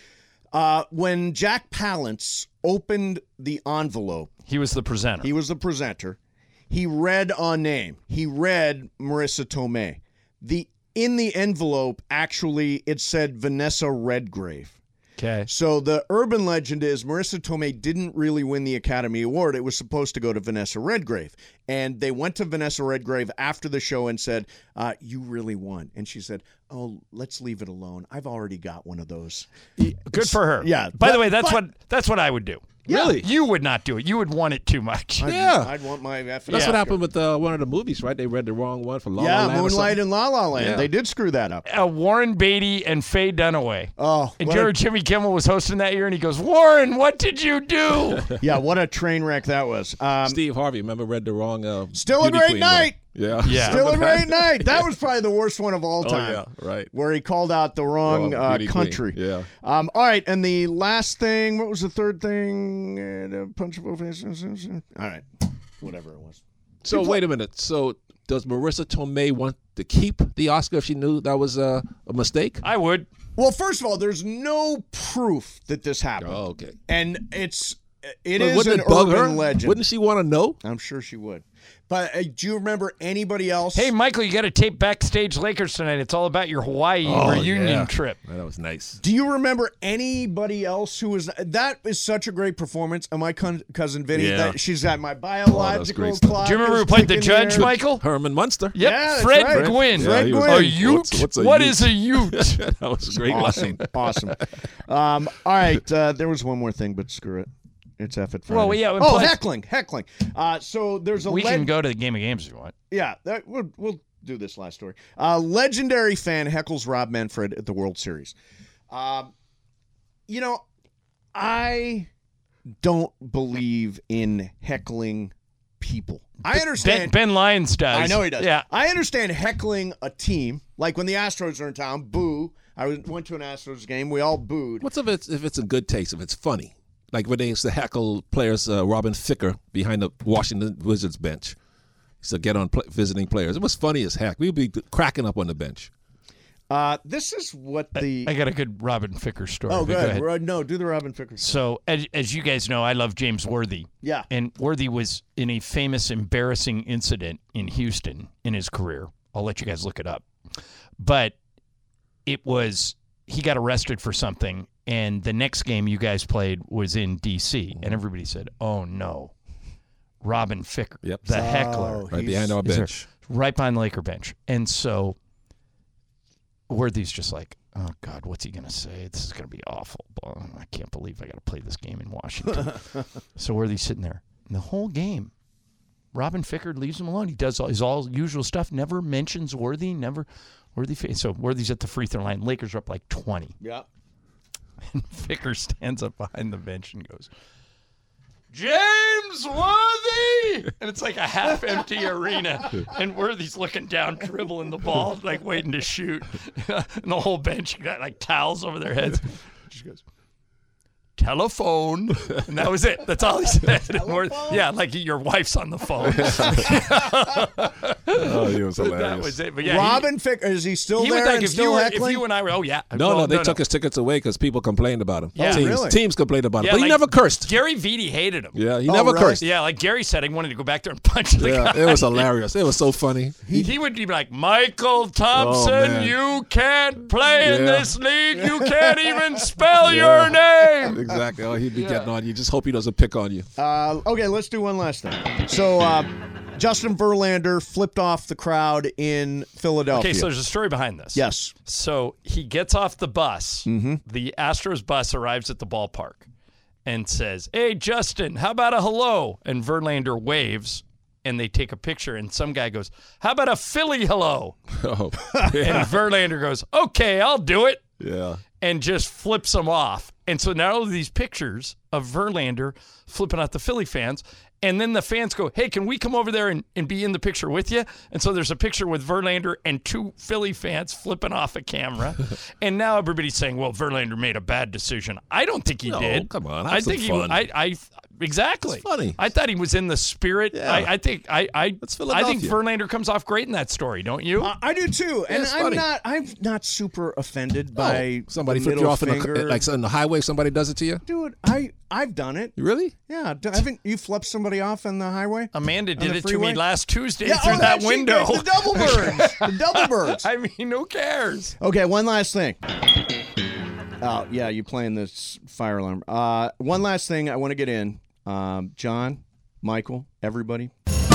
Uh, when Jack Palance opened the envelope, He was the presenter. he was the presenter. He read a name. He read Marissa Tomei. The in the envelope, actually, it said Vanessa Redgrave. Okay. So the urban legend is Marissa Tomei didn't really win the Academy Award. It was supposed to go to Vanessa Redgrave. And they went to Vanessa Redgrave after the show and said, uh, you really won. And she said, oh, let's leave it alone. I've already got one of those. Good for her. Yeah. By but, the way, that's but, what that's what I would do. Really? You would not do it. You would want it too much. I'd, Yeah. I'd want my F. That's yeah. what happened with uh, one of the movies, right? They read the wrong one for La La Yeah, Land or Moonlight something. and La La Land. Yeah. They did screw that up. Uh, Warren Beatty and Faye Dunaway. Oh, And what Jerry a- Jimmy Kimmel was hosting that year, and he goes, Warren, what did you do? yeah, what a train wreck that was. Um, Steve Harvey, remember, read the wrong. Uh, Still a Beauty great Queen night. one. Yeah. Yeah. Still a Remember that? great night. That was probably the worst one of all Oh, time. yeah, right. Where he called out the wrong, Wrong uh, Beauty country. Queen, yeah. Um, all right, and the last thing, what was the third thing? Uh, the punch of both faces. All right, whatever it was. So People- wait a minute. So does Marissa Tomei want to keep the Oscar if she knew that was uh, a mistake? I would. Well, first of all, there's no proof that this happened. Oh, okay. And it's it But is wouldn't an it bug urban her? legend. Wouldn't she want to know? I'm sure she would. But uh, do you remember anybody else? Hey, Michael, you got to tape Backstage Lakers tonight. It's all about your Hawaii reunion yeah. trip. That was nice. Do you remember anybody else who was that is such a great performance of my con- cousin Vinny Yeah. that she's at my Oh, that's biological great stuff. clock. Do you remember is who played the ticking judge, there. Michael? Herman Munster. Yep, Yeah, that's Fred right. Gwynn. Yeah, Fred he was Gwynn. A great. ute? What's- what's a What ute? is a ute? That was a great Awesome, line. awesome. Um, all right, uh, there was one more thing, but screw it. It's F it Friday. Well, yeah, Oh, plus- heckling, heckling. Uh, so there's a We leg- can go to the game of games if you want. Yeah, that, we'll, we'll do this last story. Uh, legendary fan heckles Rob Manfred at the World Series. Um, you know, I don't believe in heckling people. I Ben, understand. ben Lyons does. I know he does. Yeah. I understand heckling a team, like when the Astros are in town, boo. I was, went to an Astros game. We all booed. What's if it's if it's in good taste? If it's funny, like when they used to heckle players, uh, Robin Thicke behind the Washington Wizards bench. He used to get on pl- visiting players. It was funny as heck. We'd be cracking up on the bench. Uh, this is what the. I got a good Robin Ficker story. oh, but good. go ahead. Ro- No, do the Robin Ficker. So, as, as you guys know, I love James Worthy. Yeah. And Worthy was in a famous, embarrassing incident in Houston in his career. I'll let you guys look it up. But it was, he got arrested for something, and the next game you guys played was in D C, and everybody said, oh, no. Robin Ficker, Yep. the heckler. Right behind our is there, bench. right behind the Laker bench. And so Worthy's just like, oh, God, what's he going to say? This is going to be awful. I can't believe I got to play this game in Washington. So Worthy's sitting there. And the whole game, Robin Ficker leaves him alone. He does all his all usual stuff, never mentions Worthy, never Worthy. So Worthy's at the free throw line. Lakers are up like twenty. Yeah. And Ficker stands up behind the bench and goes, James Worthy! And it's like a half-empty arena. And Worthy's looking down, dribbling the ball, like waiting to shoot. And the whole bench got like towels over their heads. She goes, telephone. And that was it. That's all he said. Worthy, yeah, like your wife's on the phone. Oh, he was hilarious. That was it. But yeah, Robin Ficker, is he still he, he there would like and if still you, were, heckling? if you and I were, oh yeah. No, Well, no, they took his tickets away because people complained about him. Yeah. teams, Really? teams complained about him, Yeah, but he like never cursed. Gary Vitti hated him. Yeah, he Oh, never really? cursed. Yeah, like Gary said, he wanted to go back there and punch the Yeah, guy. it was hilarious. It was so funny. He, he would be like, Michael Thompson, man. you can't play in Yeah. this league. You can't even spell your name. Exactly. Oh, he'd be getting on you. Just hope he doesn't pick on you. Uh, okay, let's do one last thing. So, uh, Justin Verlander flipped off the crowd in Philadelphia. Okay, so there's a story behind this. yes. So he gets off the bus. Mm-hmm. The Astros bus arrives at the ballpark and says, hey, Justin, how about a hello? And Verlander waves, and they take a picture, and some guy goes, how about a Philly hello? Oh, And Verlander goes, okay, I'll do it. yeah. And just flips them off. And so now all of these pictures of Verlander flipping out the Philly fans, And then the fans go, hey, can we come over there and, and be in the picture with you? And so there's a picture with Verlander and two Philly fans flipping off a camera. And now everybody's saying, well, Verlander made a bad decision. I don't think he No, did. come on, have I some think fun. he. I. I Exactly. It's funny. I thought he was in the spirit. Yeah. I, I think. I. I, That's I think Philadelphia. Verlander comes off great in that story. Don't you? Uh, I do too, and it's I'm funny. not. I'm not super offended by Oh, somebody the flipped you middle off in finger. the, like on the highway. Somebody does it to you. Dude, I I've done it. You really? Yeah, d- haven't you flipped somebody off on the highway? Amanda On did the it to freeway? me last Tuesday Yeah, through oh, that she window. did. The double birds. The double birds. I mean, who cares? Okay, one last thing. Oh yeah, you playing this fire alarm. Uh, one last thing I want to get in. Um, John, Michael, everybody.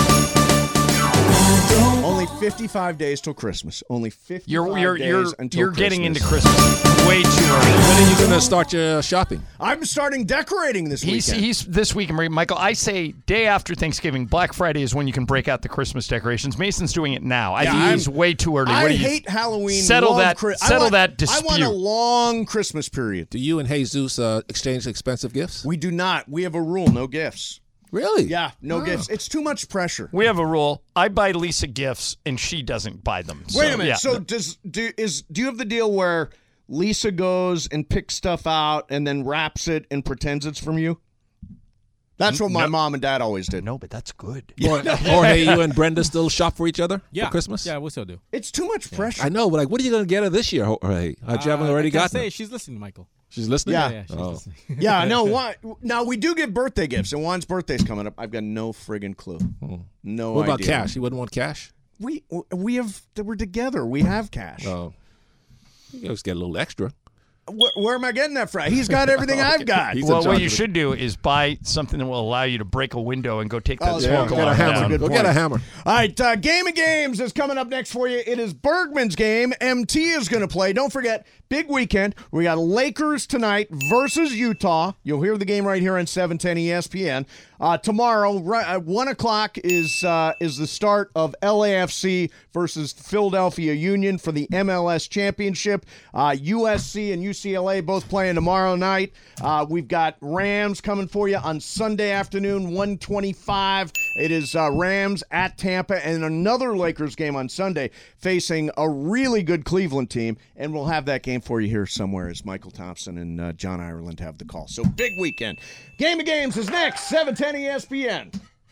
Only fifty-five days till Christmas. Only fifty-five You're you're days you're until you're getting Christmas. into Christmas way too early. When are you going to start your shopping? I'm starting decorating this He's weekend. he's this week, Michael. I say day after Thanksgiving, Black Friday is when you can break out the Christmas decorations. Mason's doing it now. I Yeah, think I'm- he's way too early. I What do you, hate Halloween. Settle love that. Chri- I settle want- that dispute. I want a long Christmas period. Do you and Jesus uh, exchange expensive gifts? We do not. We have a rule: no gifts. Really? Yeah, no Oh. gifts. It's too much pressure. We have a rule. I buy Lisa gifts, and she doesn't buy them. Wait So, a minute. yeah. So does do is do you have the deal where Lisa goes and picks stuff out and then wraps it and pretends it's from you? That's what my No. mom and dad always did. no, but that's good. Or, or hey, you and Brenda still shop for each other Yeah. for Christmas? Yeah, we still do. It's too much pressure. I know, but like, what are you going to get her this year? Jorge? Had you haven't Uh, already I can't gotten say it? she's listening, Michael. She's listening? Yeah. Yeah, she's Oh. listening. Yeah, no. Why? Now we do get birthday gifts, and Juan's birthday's coming up. I've got no friggin' clue. No What about idea. cash? You wouldn't want cash? We we have we're together. We have cash. Oh. You always get a little extra. Where, where am I getting that from? He's got everything I've got. He's in Well, charge what of you it. should do is buy something that will allow you to break a window and go take that Oh, smoke yeah. Get a alarm hammer. down. Good Go point. get a hammer. All right, uh, Game of Games is coming up next for you. It is Bergman's game. M T is going to play. Don't forget, big weekend. We got Lakers tonight versus Utah. You'll hear the game right here on seven ten E S P N. Uh, tomorrow, right at one o'clock, is uh, is the start of L A F C versus Philadelphia Union for the M L S Championship. Uh, U S C and U C L A both playing tomorrow night. Uh, we've got Rams coming for you on Sunday afternoon, one twenty-five. It is uh, Rams at Tampa, and another Lakers game on Sunday facing a really good Cleveland team. And we'll have that game for you here somewhere as Michael Thompson and uh, John Ireland have the call. So big weekend. Game of Games is next, seven ten E S P N.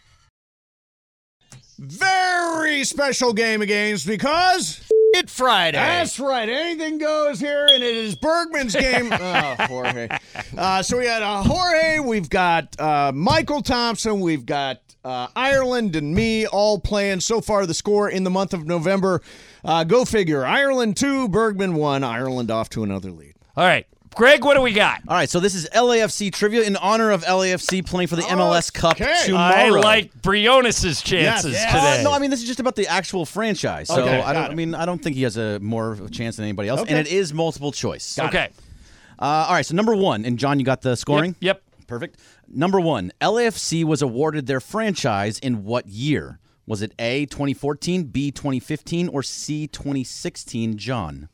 Very special Game of Games because It Friday. that's right. Anything goes here, and it is Bergman's game. Oh, Jorge. Uh, so we got uh, Jorge. We've got uh, Michael Thompson. We've got uh, Ireland and me all playing. So far, the score in the month of November. Uh, go figure. Ireland two, Bergman one. Ireland off to another lead. All right. Greg, what do we got? All right, so this is L A F C trivia in honor of L A F C playing for the M L S Cup Okay. tomorrow. I like Briones' chances Yes. today. Uh, no, I mean this is just about the actual franchise. So Okay, I got don't. it. I mean I don't think he has a more of a chance than anybody else, Okay. and it is multiple choice. okay. Uh, all right, so number one, and John, you got the scoring. Yep. Perfect. Number one, L A F C was awarded their franchise in what year? Was it A, twenty fourteen, B, twenty fifteen, or C, twenty sixteen, John?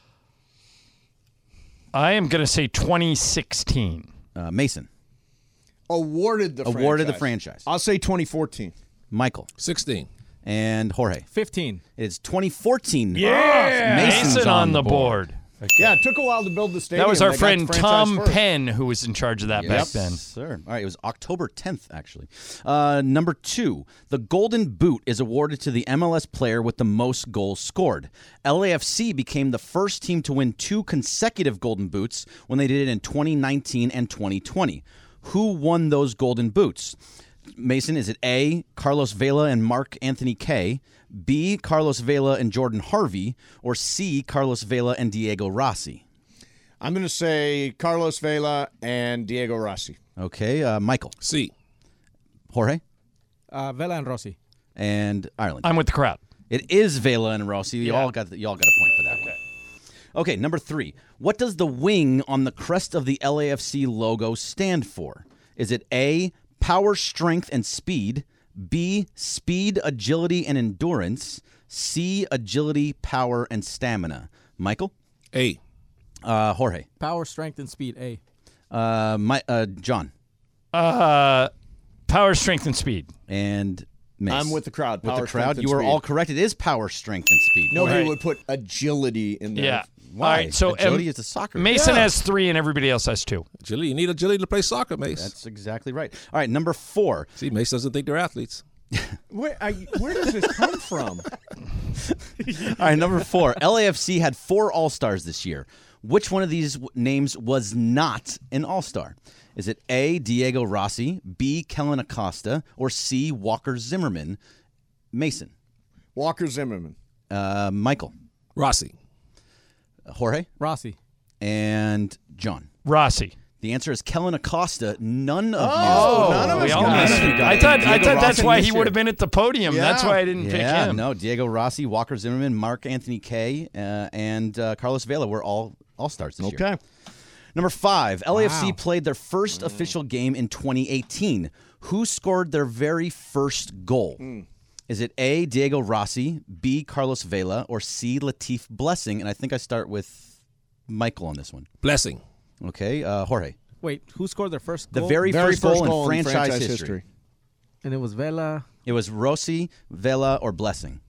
I am going to say twenty sixteen. Uh, Mason. Awarded the Awarded the franchise. franchise. I'll say twenty fourteen. Michael. sixteen. And Jorge. fifteen. It's twenty fourteen. Yeah. Mason's Mason on on the the board. Yeah, it took a while to build the stadium. That was our They got friend the franchise Tom first. Penn who was in charge of that back Yes, then. sir. All right, it was October tenth, actually. Uh, number two, the Golden Boot is awarded to the M L S player with the most goals scored. L A F C became the first team to win two consecutive Golden Boots when they did it in twenty nineteen and twenty twenty. Who won those Golden Boots? Mason, is it A, Carlos Vela and Mark Anthony Kaye, B, Carlos Vela and Jordan Harvey, or C, Carlos Vela and Diego Rossi? I'm going to say Carlos Vela and Diego Rossi. Okay, uh, Michael. C. Jorge? Uh, Vela and Rossi. And Ireland. I'm with the crowd. It is Vela and Rossi. You all got the, you all got a point for that. Okay. Okay, number three. What does the wing on the crest of the L A F C logo stand for? Is it A, power, strength, and speed, B, speed, agility, and endurance, C, agility, power, and stamina? Michael? A. Uh, Jorge? Power, strength, and speed. A. Uh, my, uh, John? Uh, Power, strength, and speed. And Mace. I'm with the crowd. With Power, the crowd, strength, and you are speed. all correct. It is power, strength, and speed. Nobody Right. would put agility in there. Yeah. Why? All right, so Agility um, is a soccer. Mason Yeah. has three, and everybody else has two. Agility. You need agility to play soccer, Mace. That's exactly right. All right, number four. See, Mace doesn't think they're athletes. Where, I, where does this come from? All right, number four. L A F C had four All-Stars this year. Which one of these w- names was not an All-Star? Is it A, Diego Rossi, B, Kellen Acosta, or C, Walker Zimmerman? Mason. Walker Zimmerman. Uh, Michael. Rossi. Jorge. Rossi. And John. Rossi. The answer is Kellen Acosta. None of Oh, you. none of we us all got missed it. it. I thought, I Diego thought that's Rossi why this he year. would have been at the podium. That's Yeah. why I didn't pick Yeah, him. no. Diego Rossi, Walker Zimmerman, Mark Anthony Kaye, uh, and uh, Carlos Vela were all All-Stars this year. Okay. Number five, L A F C Wow. played their first official game in twenty eighteen. Who scored their very first goal? Hmm. Is it A, Diego Rossi, B, Carlos Vela, or C, Latif Blessing? And I think I start with Michael on this one. Blessing. Okay, uh, Jorge. Wait, who scored their first The goal? very, Very first, goal, goal in franchise, history. and it was Vela. It was Rossi, Vela, or Blessing.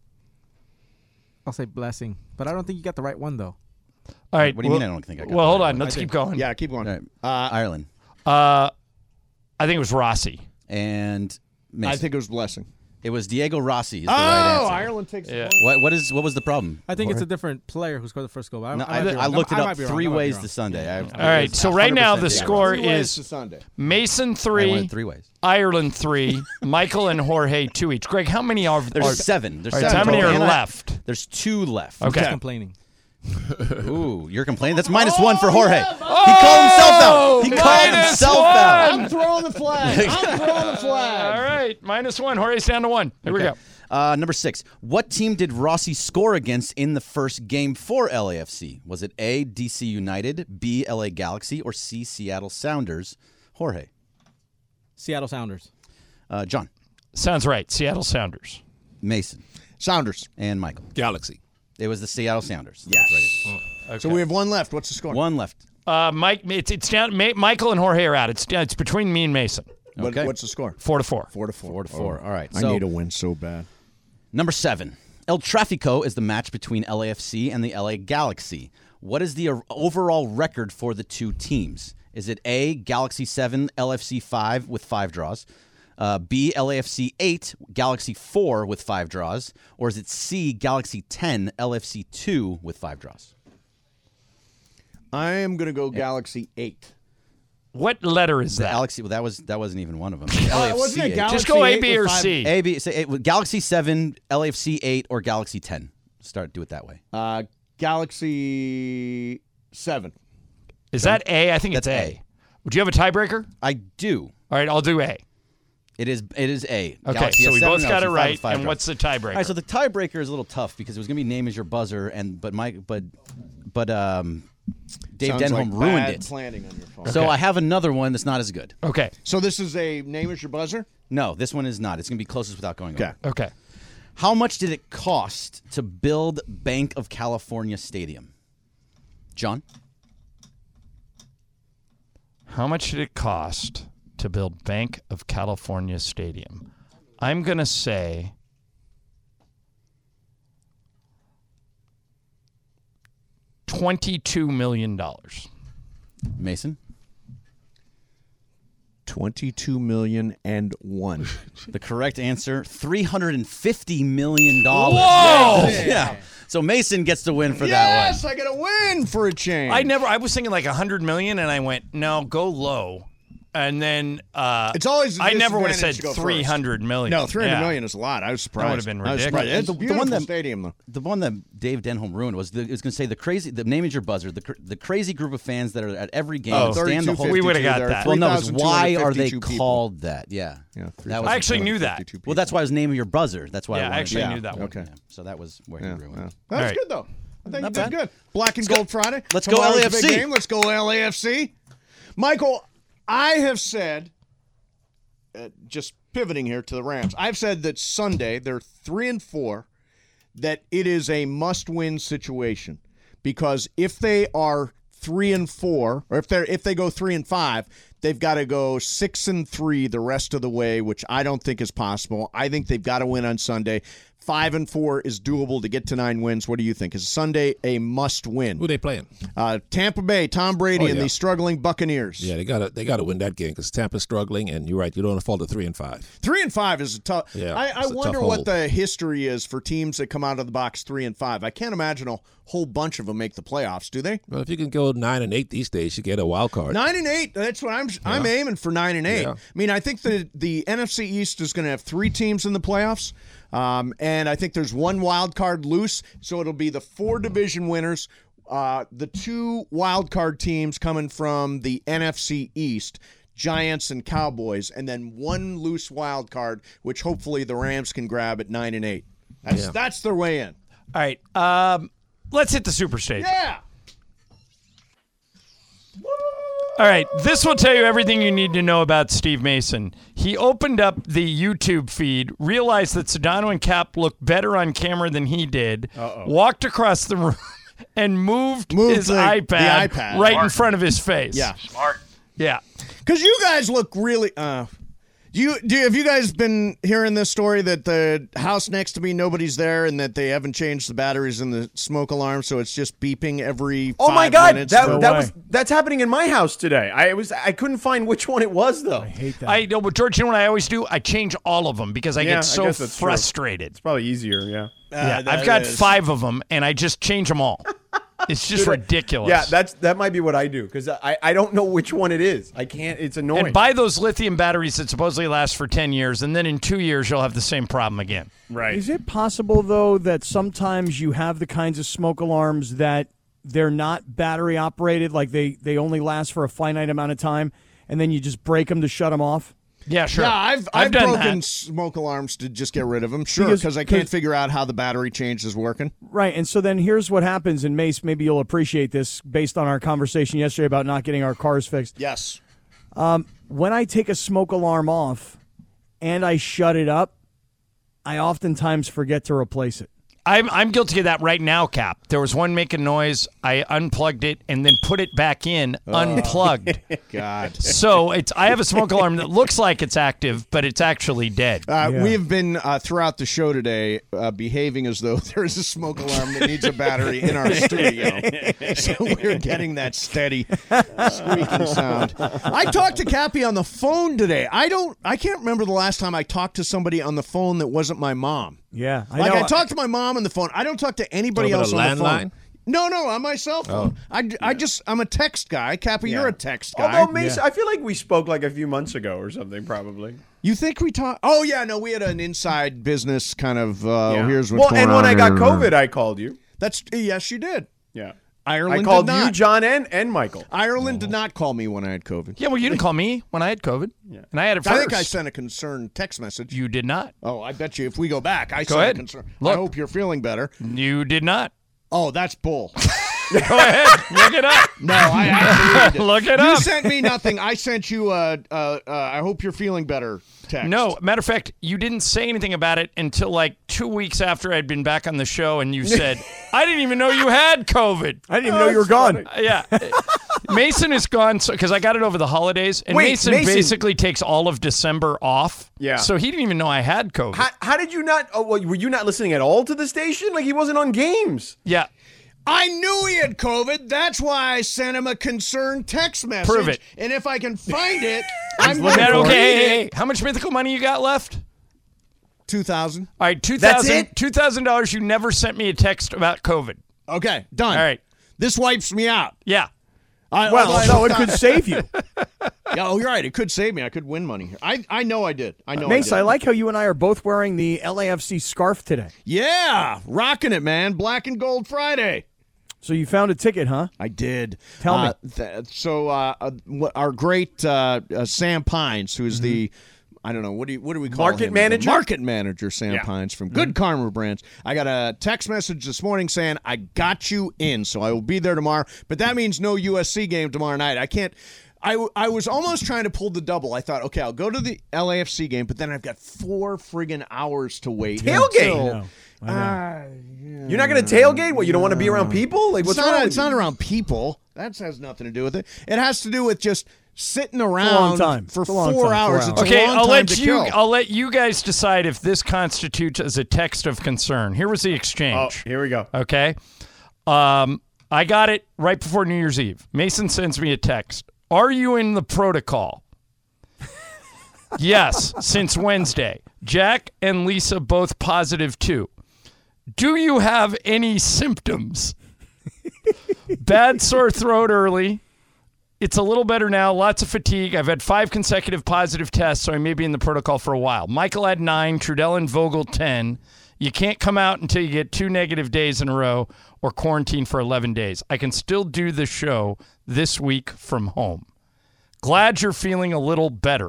I'll say Blessing, but I don't think you got the right one though. All right. What do you well, mean I don't think I got Well, the hold right on. one? Let's I keep think- going. Yeah, keep going. All right. Uh, Ireland. Uh, I think it was Rossi. And Mason. I think it was Blessing. it was Diego Rossi is the Oh, right answer. Ireland takes Yeah. the What, what, is, what was the problem? I think it's a different player who scored the first goal. I, No, I, I, might be I wrong. looked it I up might be wrong. three I might be ways wrong. to Sunday. I, All right. So right now the score Three ways is to Sunday. Mason I went three, three ways. Ireland three, Michael and Jorge two each. Greg, how many are There's are, seven. There's all right, seven. how many total. are And I- left? There's two left. Okay. Just complaining. Ooh, you're complaining? That's minus one for Jorge. He called himself out. He called minus himself one. out. I'm throwing the flag. I'm throwing the flag. All right, minus one. Jorge's down to one. Here we go. Uh, number six. What team did Rossi score against in the first game for L A F C? Was it A, D C United, B, L A Galaxy, or C, Seattle Sounders? Jorge. Seattle Sounders. Uh, John. Sounds right. Seattle Sounders. Mason. Sounders. And Michael. Galaxy. It was the Seattle Sounders. Yes. That's right. Okay. So we have one left. What's the score? One left. Uh, Mike, it's it's down. Ma- Michael and Jorge are out. It's down, it's between me and Mason. What- Okay. What's the score? Four to four. Four to four. Four to four. All right. I So- need a win so bad. Number seven. El Tráfico is the match between L A F C and the L A Galaxy. What is the o- overall record for the two teams? Is it A, Galaxy seven, L F C five with five draws? Uh, B, L A F C eight, Galaxy four with five draws? Or is it C, Galaxy ten, L F C two with five draws? I am going to go Galaxy eight. What letter is The that? Galaxy, well, that was that wasn't even one of them. L A F C wasn't it eight. Galaxy Just go A, eight B, with or five- C. A, B, say, eh, Galaxy seven, L A F C eight, or Galaxy ten? Start, do it that way. Uh, Galaxy seven. Is that A? I think it's That's A. Would you have a tiebreaker? I do. All right, I'll do A. It is It is A. Okay, Galaxy so has we seven, both got Galaxy it five right. with five And draws. what's the tiebreaker? All right, so the tiebreaker is a little tough because it was going to be name as your buzzer, and but Mike, but but um, Dave Sounds Denholm like ruined bad it. planning on your phone. So Okay. I have another one that's not as good. okay, So this is a name as your buzzer? No, this one is not. It's going to be closest without going Okay. over. okay. How much did it cost to build Bank of California Stadium? John? How much did it cost to build Bank of California Stadium? I'm going to say twenty-two million dollars. Mason? Twenty-two million and one. The correct answer, three hundred fifty million dollars. Whoa! Yeah. So Mason gets the win for yes, that I got a win for a change. I never. I was thinking like a hundred million, and I went no, go low, and then uh, It's always a I never would have disadvantage said to go first. three hundred million. No, three hundred Yeah. million is a lot. I was surprised. That would have been I was ridiculous. surprised. It's The- a the beautiful one that- stadium, though. one. The one that Dave Denholm ruined was the, it was going to say the crazy, the name is your buzzer, the cr- the crazy group of fans that are at every game Oh, and stand the whole. We would've got there are that. Well, no, it's why are they three thousand two hundred fifty-two called that? Yeah. Yeah, That was I actually knew that. fifty-two Well, that's why it was name of your buzzer. That's why Yeah, I I wanted actually to- knew that one. Okay. Yeah, so that was where Yeah, he ruined. yeah. it. That's All right. good, though. I think Not you did bad. good. Black and Gold Friday. Let's go Tomorrow's L A F C. the big game. Let's go L A F C. Michael, I have said, uh, just pivoting here to the Rams, I've said that Sunday, they're three and four, that it is a must-win situation. Because if they are three and four, or if they're if they go three and five, they've got to go six and three the rest of the way, which I don't think is possible. I think they've got to win on Sunday. Five and four is doable to get to nine wins. What do you think? Is Sunday a must-win? Who are they playing? Uh, Tampa Bay, Tom Brady, Oh, and yeah. the struggling Buccaneers. Yeah, they got to they got to win that game because Tampa's struggling, and you're right. You don't want to fall to three and five. Three and five is a tough. Yeah, I, I it's a wonder tough what hold. the history is for teams that come out of the box three and five. I can't imagine a whole bunch of them make the playoffs. Do they? Well, if you can go nine and eight these days, you get a wild card. Nine and eight. That's what I'm. I'm aiming for nine and eight. Yeah. I mean, I think the the N F C East is going to have three teams in the playoffs, um, and I think there's one wild card loose. So it'll be the four division winners, uh, the two wild card teams coming from the N F C East, Giants and Cowboys, and then one loose wild card, which hopefully the Rams can grab at nine and eight. That's Yeah. that's their way in. All right. Um, let's hit the super stage. Yeah. All right, this will tell you everything you need to know about Steve Mason. He opened up the YouTube feed, realized that Sedano and Cap looked better on camera than he did, Uh-oh. walked across the room, and moved, Moved his the- the iPad, iPad. right in Smart. front of his face. Yeah. Smart. Yeah. Because you guys look really. Uh, do you do? You, have you guys been hearing this story that the house next to me, nobody's there, and that they haven't changed the batteries in the smoke alarm, so it's just beeping every. Oh my five God, minutes? that No that way. was that's happening in my house today. I was I couldn't find which one it was though. I hate that. I know, but George, you know what I always do? I change all of them because I Yeah, I get so guess that's true. frustrated. It's probably easier, yeah. Yeah, that I've got is- five of them, and I just change them all. It's just Dude, ridiculous. Yeah, that's that might be what I do because I, I don't know which one it is. I can't. It's annoying. And buy those lithium batteries that supposedly last for ten years, and then in two years you'll have the same problem again. right. Is it possible, though, that sometimes you have the kinds of smoke alarms that they're not battery operated, like they, they only last for a finite amount of time, and then you just break them to shut them off? Yeah, sure. Yeah, I've I've, I've done broken that. smoke alarms to just get rid of them. Sure, Because- because I can't 'cause- figure out how the battery change is working. Right, and so then here's what happens, and Mace, maybe you'll appreciate this based on our conversation yesterday about not getting our cars fixed. Yes. Um, when I take a smoke alarm off and I shut it up, I oftentimes forget to replace it. I'm I'm guilty of that right now, Cap. There was one making noise. I unplugged it and then put it back in unplugged. God. So it's I have a smoke alarm that looks like it's active, but it's actually dead. Uh, Yeah. We have been uh, throughout the show today uh, behaving as though there is a smoke alarm that needs a battery in our studio. So we're getting that steady squeaking sound. I talked to Cappy on the phone today. I don't. I can't remember the last time I talked to somebody on the phone that wasn't my mom. Yeah, I like know. I talked to my mom on the phone. I don't talk to anybody Talking else about on a the phone. landline? No, no, on my cell phone. I, I just I'm a text guy. Cappy, you're a text guy. Although Mason, I feel like we spoke like a few months ago or something, probably. You think we talk? Oh yeah, no, we had an inside business kind of. Uh, Yeah. Here's what's well, going and on. when I got here. COVID, I called you. That's yes, you did. Yeah, Ireland I called did you, not. John, and and Michael. Ireland did not call me when I had COVID. Yeah, well, you didn't call me when I had COVID, and I had it first. I think I sent a concerned text message. You did not. Oh, I bet you if we go back, I Go sent ahead. a concern. I Look. hope you're feeling better. You did not. Oh, that's bull. Go ahead. Look it up. No, I actually did. Look it You up. sent me nothing. I sent you a, uh, uh, I hope you're feeling better text. No, matter of fact, you didn't say anything about it until like two weeks after I'd been back on the show, and you said, "I didn't even know you had COVID." I didn't even know you were gone. Uh, yeah, Mason is gone because I got it over the holidays, and Wait, Mason, Mason- basically takes all of December off. Yeah. so he didn't even know I had COVID. How, how did you not? Oh, well, were you not listening at all to the station? Like he wasn't on games. yeah, I knew he had COVID. That's why I sent him a concerned text message. Prove it. And if I can find it, I'm going Matt, to okay, read hey, it. hey, how much mythical money you got left? Two thousand. All right, two That's thousand. it? Two thousand dollars. You never sent me a text about COVID. Okay, done. All right, This wipes me out. yeah. I, Well, I- no, it could save you. Yeah, oh, you're right. It could save me. I could win money here. I, I know I did. I know Mace, I I did. like how you and I are both wearing the L A F C scarf today. Yeah, rocking it, man. Black and Gold Friday. So you found a ticket, huh? I did. Tell me. Uh, th- so uh, uh, what- our great uh, uh, Sam Pines, who's the I don't know what do you, what do we call Market him? manager? The market manager, Sam Yeah. Pines from Good Karma Brands. I got a text message this morning saying I got you in, so I will be there tomorrow. But that means no U S C game tomorrow night. I can't. I, I was almost trying to pull the double. I thought, okay, I'll go to the L A F C game, but then I've got four friggin' hours to wait. Tailgate. until- I know. I know. Ah, You're not going to tailgate? What, you don't want to be around people? Like, what's it's wrong not, with It's you? not around people. That has nothing to do with it. It has to do with just sitting around a long time. for It's a long four time, four hours. hours. It's Okay, a long I'll time let to you. kill. I'll let you guys decide if this constitutes as a text of concern. Here was the Oh, exchange. here we go. Okay, um, I got it right before New Year's Eve. Mason sends me a text. Are you in the protocol? Yes, since Wednesday. Jack and Lisa both positive too. Do you have any symptoms? Bad sore throat early. It's a little better now. Lots of fatigue. I've had five consecutive positive tests, so I may be in the protocol for a while. Michael had nine, Trudell and Vogel ten. You can't come out until you get two negative days in a row or quarantine for eleven days. I can still do the show this week from home. Glad you're feeling a little better.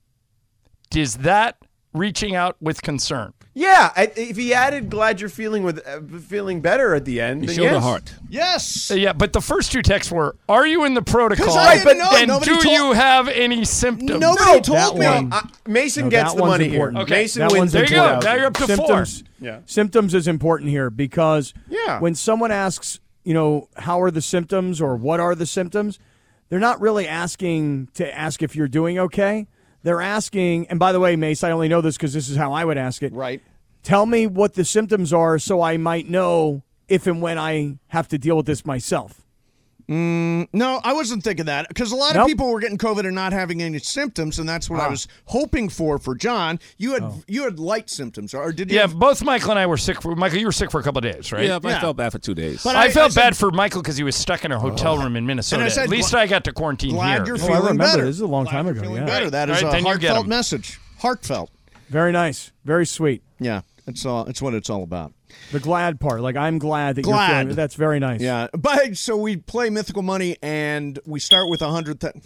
Is that reaching out with concern? Yeah, I, if he added "glad you're feeling with uh, feeling better" at the end, You then showed yes. the heart. Yes. Uh, yeah, but the first two texts were, are you in the protocol? 'Cause I didn't know. And Nobody do told- you have any symptoms? Nobody No, told that me. one- Uh, Mason No, gets that the one's money important. here. Okay. Mason That wins one's the There you go. important. Now you're up to symptoms, four. Yeah. Symptoms is important here because Yeah. when someone asks, you know, how are the symptoms or what are the symptoms, they're not really asking to ask if you're doing okay. They're asking, and by the way, Mace, I only know this because this is how I would ask it. Right. Tell me what the symptoms are so I might know if and when I have to deal with this myself. Mm, no, I wasn't thinking that because a lot Nope. of people were getting COVID and not having any symptoms, and that's what I Ah. was hoping for for John. You had Oh. you had light symptoms, or did you? Yeah, have- both Michael and I were sick. For, Michael, you were sick for a couple of days, right? Yeah, but Yeah. I felt bad for two days. But I, I- felt I said- bad for Michael because he was stuck in a hotel room in Minnesota. And I said, At least gl- I got to quarantine glad here. you're Oh, I feeling remember. better. This is a long Glad time you're ago, feeling yeah. better. That All is right, a then you get heartfelt 'em. message. Heartfelt. Very nice. Very sweet. Yeah, it's all. It's what it's all about. The glad part. Like, I'm glad that Glad. you're feeling That's very nice. Yeah, but so we play Mythical Money, and we start with a hundred. Th-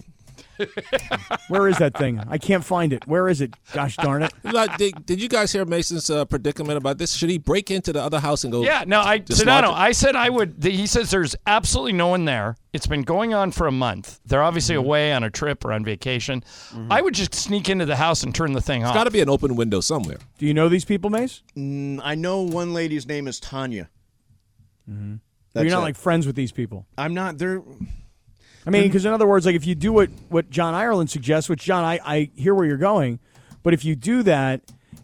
Where is that thing? I can't find it. Where is it? Gosh darn it. Like, did, did you guys hear Mason's uh, predicament about this? Should he break into the other house and go? Yeah, no, I dislodge Sedano, it? I said I would. The, he says there's absolutely no one there. It's been going on for a month. They're obviously Mm-hmm. away on a trip or on vacation. I would just sneak into the house and turn the thing There's off. got to be an open window somewhere. Do you know these people, Mace? Mm, I know one lady's name is Tanya. Mm-hmm. That's You're not it. like friends with these people. I'm not. They're. I mean, because in other words, like if you do what, what John Ireland suggests, which John, I, I hear where you're going, but if you do that,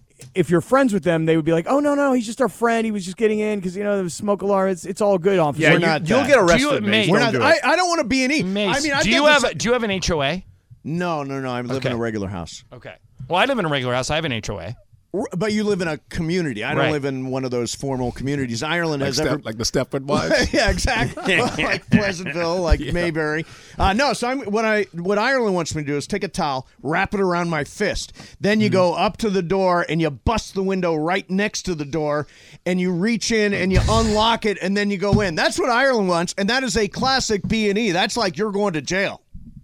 if you're friends with them, they would be like, oh, no, no, he's just our friend. He was just getting in because, you know, the smoke alarm, it's, it's all good, officer. Yeah, We're you, not you'll that. get Do arrested. you- Mace. Mace, Don't We're not. do I, it. I don't want to be an E. Mace, I mean, I do you have do you have an H O A? No, no, no. I live Okay. in a regular house. Okay. Well, I live in a regular house. I have an H O A. R- But you live in a community. I don't Right. live in one of those formal communities. Ireland Like, has Step, ever. like the Stepford wives. yeah, exactly. Like Pleasantville, like Mayberry. Uh, no, so I'm, what I what Ireland wants me to do is take a towel, wrap it around my fist. Then you Mm-hmm. go up to the door and you bust the window right next to the door, and you reach in and you unlock it, and then you go in. That's what Ireland wants, and that is a classic B and E. That's like you're going to jail.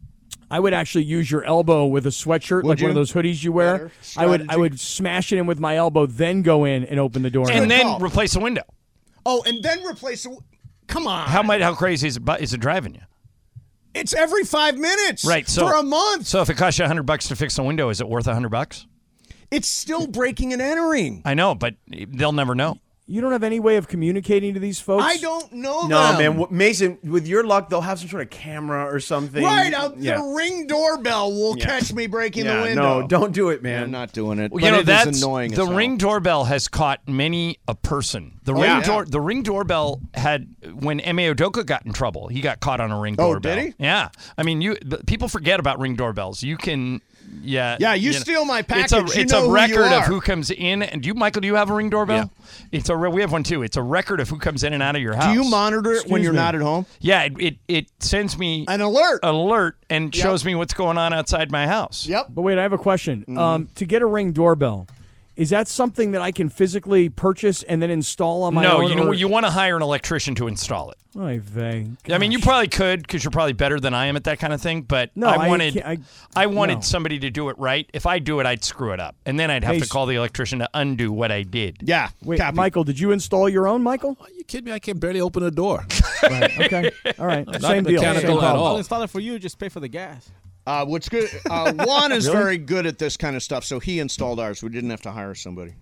I would actually use your elbow with a sweatshirt, Would like you? one of those hoodies you wear. Better I would I strategy. would smash it in with my elbow, then go in and open the door. And Good then call. replace the window. Oh, and then replace it. Come on. How might how crazy is it, bu- is it driving you? It's every five minutes. Right. So for a month. So if it costs you a hundred bucks to fix the window, is it worth a hundred bucks? It's still breaking and entering. I know, but they'll never know. You don't have any way of communicating to these folks? I don't know No, them. man. w- Mason, with your luck, they'll have some sort of camera or something. Right, uh, Yeah. the ring doorbell will Yeah. catch me breaking Yeah, the window. no, don't do it, man. I'm not doing it. Well, but you know it is that's annoying. the as hell. ring doorbell has caught many a person. The Oh, ring yeah. door the ring doorbell had when M A Udoka got in trouble. He got caught on a ring Oh, doorbell. did he? Yeah. I mean, you but people forget about ring doorbells. You can yeah. Yeah, you know, steal my It's a package, you it's know a who you record of are. who comes in and do you Michael, do you have a ring doorbell? It's a re- we have one too. It's a record of who comes in and out of your house. Do you monitor it when Excuse you're me. not at home? Yeah, it, it it sends me An alert. an alert and Yep. shows me what's going on outside my house. Yep. But wait, I have a question. Mm-hmm. Um, to get a ring doorbell, is that something that I can physically purchase and then install on my No, own? you know or- you want to hire an electrician to install it. Oy vey. I mean, you probably could because you're probably better than I am at that kind of thing. But No, I I wanted, can't- I- I, wanted no. somebody to do it right. If I do it, I'd screw it up, and then I'd have Hey, to call the electrician to undo what I did. Yeah. Wait, copy. Michael, did you install your own, Michael? Are you kidding me? I can barely open a door. Right. Okay. All right. Not Same deal. mechanical Same at problem. all. I'll install it for you. Just pay for the gas. Uh, what's good? Uh, Juan is Really? very good at this kind of stuff, so he installed ours. We didn't have to hire somebody.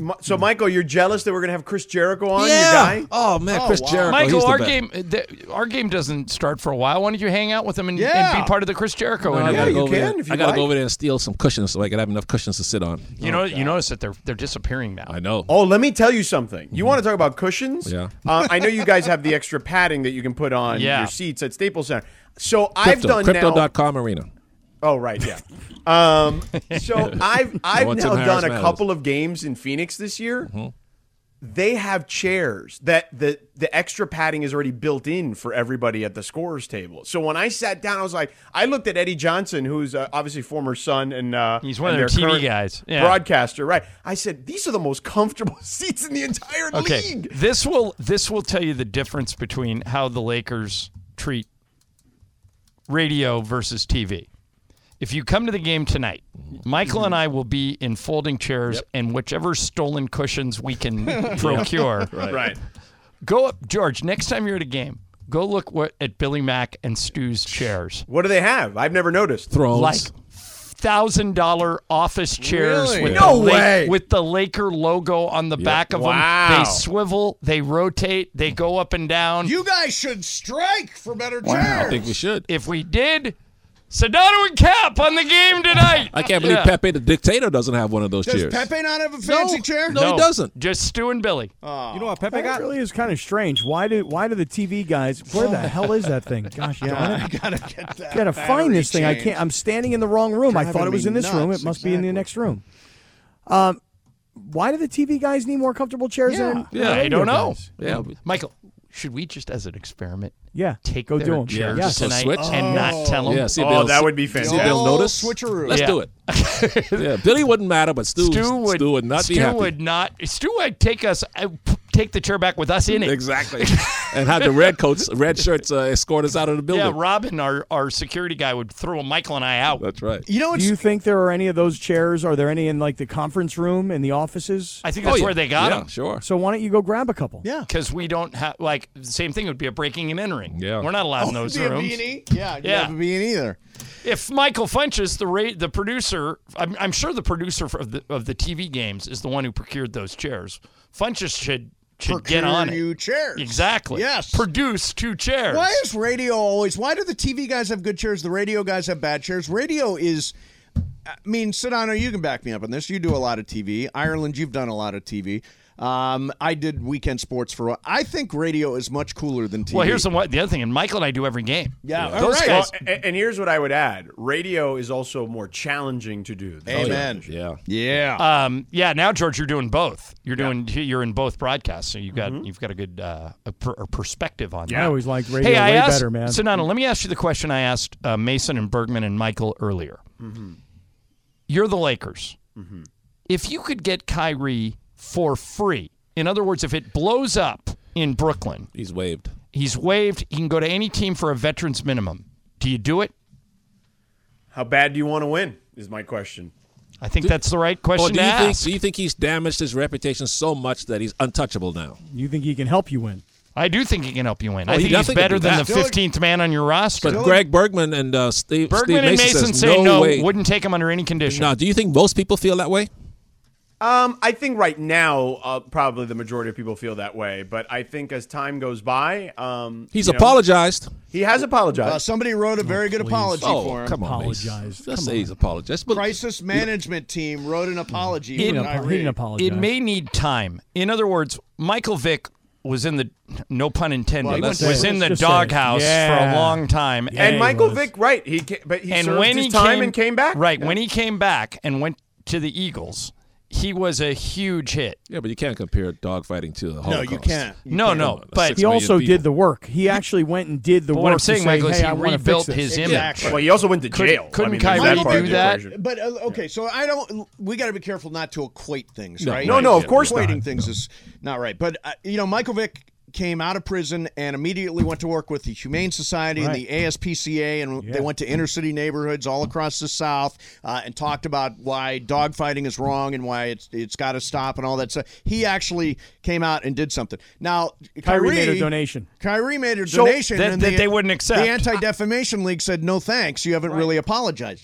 Mi- So, Michael, you're jealous that we're going to have Chris Jericho on, Yeah. your guy? Oh, man, Chris Jericho. Michael, he's the our best. game, th- our game doesn't start for a while. Why don't you hang out with him and, Yeah. and be part of the Chris Jericho No, I interview? gotta you go over can there. if you I gotta like. go over there and steal some cushions so I can have enough cushions to sit on. You know, you notice that they're they're disappearing now. I know. Oh, let me tell you something. You want to talk about cushions? Yeah. Uh, I know you guys have the extra padding that you can put on Yeah. your seats at Staples Center. So I've Crypto, done crypto now. dot com arena. Oh, right, yeah. um, so I've I've want now Tim done Harris a Matters. couple of games in Phoenix this year. Mm-hmm. They have chairs that the the extra padding is already built in for everybody at the scorers table. So when I sat down, I was like, I looked at Eddie Johnson, who's uh, obviously former Sun and uh, He's one of and their T V current guys. Yeah. broadcaster, right? I said, these are the most comfortable seats in the entire Okay, league. this will this will tell you the difference between how the Lakers treat radio versus T V. If you come to the game tonight, Michael and I will be in folding chairs Yep. and whichever stolen cushions we can procure. Right. Right. Go up, George. Next time you're at a game, go look what at Billy Mack and Stu's chairs. What do they have? I've never noticed. Thrones. Like thousand dollar office chairs Really? with No the La- way. with the Laker logo on the back of Wow. them. They swivel, they rotate, they go up and down. You guys should strike for better I chairs. think we should. If we did, Sedano and Cap on the game tonight. I can't believe Yeah. Pepe the Dictator doesn't have one of those Does chairs. Pepe not have a fancy No. chair? No, he doesn't. Just Stu and Billy. You know what Pepe got? That really is kind of strange. Why do why do the T V guys? Where the hell is that thing? Gosh, yeah, I gotta get that. I gotta find this thing. I changed. can't. I'm standing in the wrong room. I Driving thought it was me in this room. nuts, It must be in the exactly. next room. Um, why do the T V guys need more comfortable chairs Yeah. than Yeah, the I radio don't know. guys? Yeah. Michael, should we just, as an experiment, Yeah, take go their do 'em. chairs Yeah. So tonight switch? and not tell them? Yeah, see if Oh, they'll- that would be See if fantastic. they'll Oh, notice. switcheroo. Let's Yeah. do it. yeah, Billy wouldn't matter, but Stu, Stu would, Stu would not Stu be happy. would not. Stu would take us, uh, p- take the chair back with us in it. Exactly. and have the red coats, red shirts uh, escort us out of the building. Yeah, Robin, our, our security guy, would throw Michael and I out. That's right. You know, Do it's you think there are any of those chairs? Are there any in like the conference room in the offices? I think Oh, that's yeah. where they got yeah, him. Sure. So why don't you go grab a couple? yeah. Because we don't have, like, the same thing would be a breaking and entering. Yeah. We're not allowed in those Be a rooms. B and E? Yeah, you Yeah. have a B and E there. If Michael Funches, the ra- the producer, I'm, I'm sure the producer of the of the T V games is the one who procured those chairs. Funches should should get Procure on it. you chairs. Exactly. Yes. Produce two chairs. Why is radio always? Why do the T V guys have good chairs? The radio guys have bad chairs. Radio is. I mean, Sedano, you can back me up on this. You do a lot of T V. Ireland, you've done a lot of T V. Um, I did weekend sports for a while. I think radio is much cooler than T V. Well, here's the, one- the other thing, and Michael and I do every game. Yeah, all those right. guys. Well, a- and here's what I would add: radio is also more challenging to do. than Amen. television. Yeah. Yeah. Um, yeah, now George, you're doing both. You're doing you're in both broadcasts, so you've got you've got a good uh, a per, a perspective on I that. always liked radio Hey, I way asked, better, man. So, Nana, let me ask you the question I asked uh, Mason and Bergman and Michael earlier. You're the Lakers. If you could get Kyrie for free, in other words, if it blows up in Brooklyn, He's waived. he's waived, he can go to any team for a veteran's minimum. Do you do it? How bad do you want to win? Is my question. I think that's the right Or question do to you think? ask. Do you think he's damaged his reputation so much that he's untouchable now? You think he can help you win? I do think he can help you win. Oh, I he think he's definitely can better do than that. the fifteenth man on your roster. But Greg Bergman and uh, Steve, Bergman Steve and Mason, Mason says, say no, no, way. wouldn't take him under any condition. Now, do you think most people feel that way? Um, I think right now, uh, probably the majority of people feel that way. But I think as time goes by, um, He's you know, apologized. he has apologized. Uh, somebody wrote a very good apology Oh, for him. come on, Apologize. Mace. Just Come say on. he's apologized. But Crisis management team wrote an apology He for didn't, apo- he Kyrie. didn't apologize. It may need time. In other words, Michael Vick was in the, no pun intended, Well, was let's say it. in the Just say it. doghouse for Yeah. a long time. Yeah. and he Michael was. Vick, right? He ca- but he and served when his he time came, and came back. Right, Yeah. when he came back and went to the Eagles, he was a huge hit. yeah, but you can't compare dogfighting to the No, Holocaust. you can't. You No, can't. no, Six but He million also people. did the work. He actually went and did the But work. what I'm to saying, say, Michael, is hey, he I wanna rebuilt fix this. his image. Exactly. Well, he also went to Couldn't- jail. couldn't I mean, Kyrie there's that part of do the that? equation. But uh, okay, so I don't. We got to be careful not to equate things, No, right? No, no, of course equating not. things is not right. But uh, you know, Michael Vick came out of prison and immediately went to work with the Humane Society and Right. the A S P C A, and Yeah. they went to inner city neighborhoods all across the South uh, and talked about why dogfighting is wrong and why it's it's got to stop and all that stuff. He actually came out and did something. Now, Kyrie Kyrie made a donation. Kyrie made a So- donation That- and that the, they wouldn't accept. The Anti-Defamation League said, "No thanks. You haven't really apologized yet."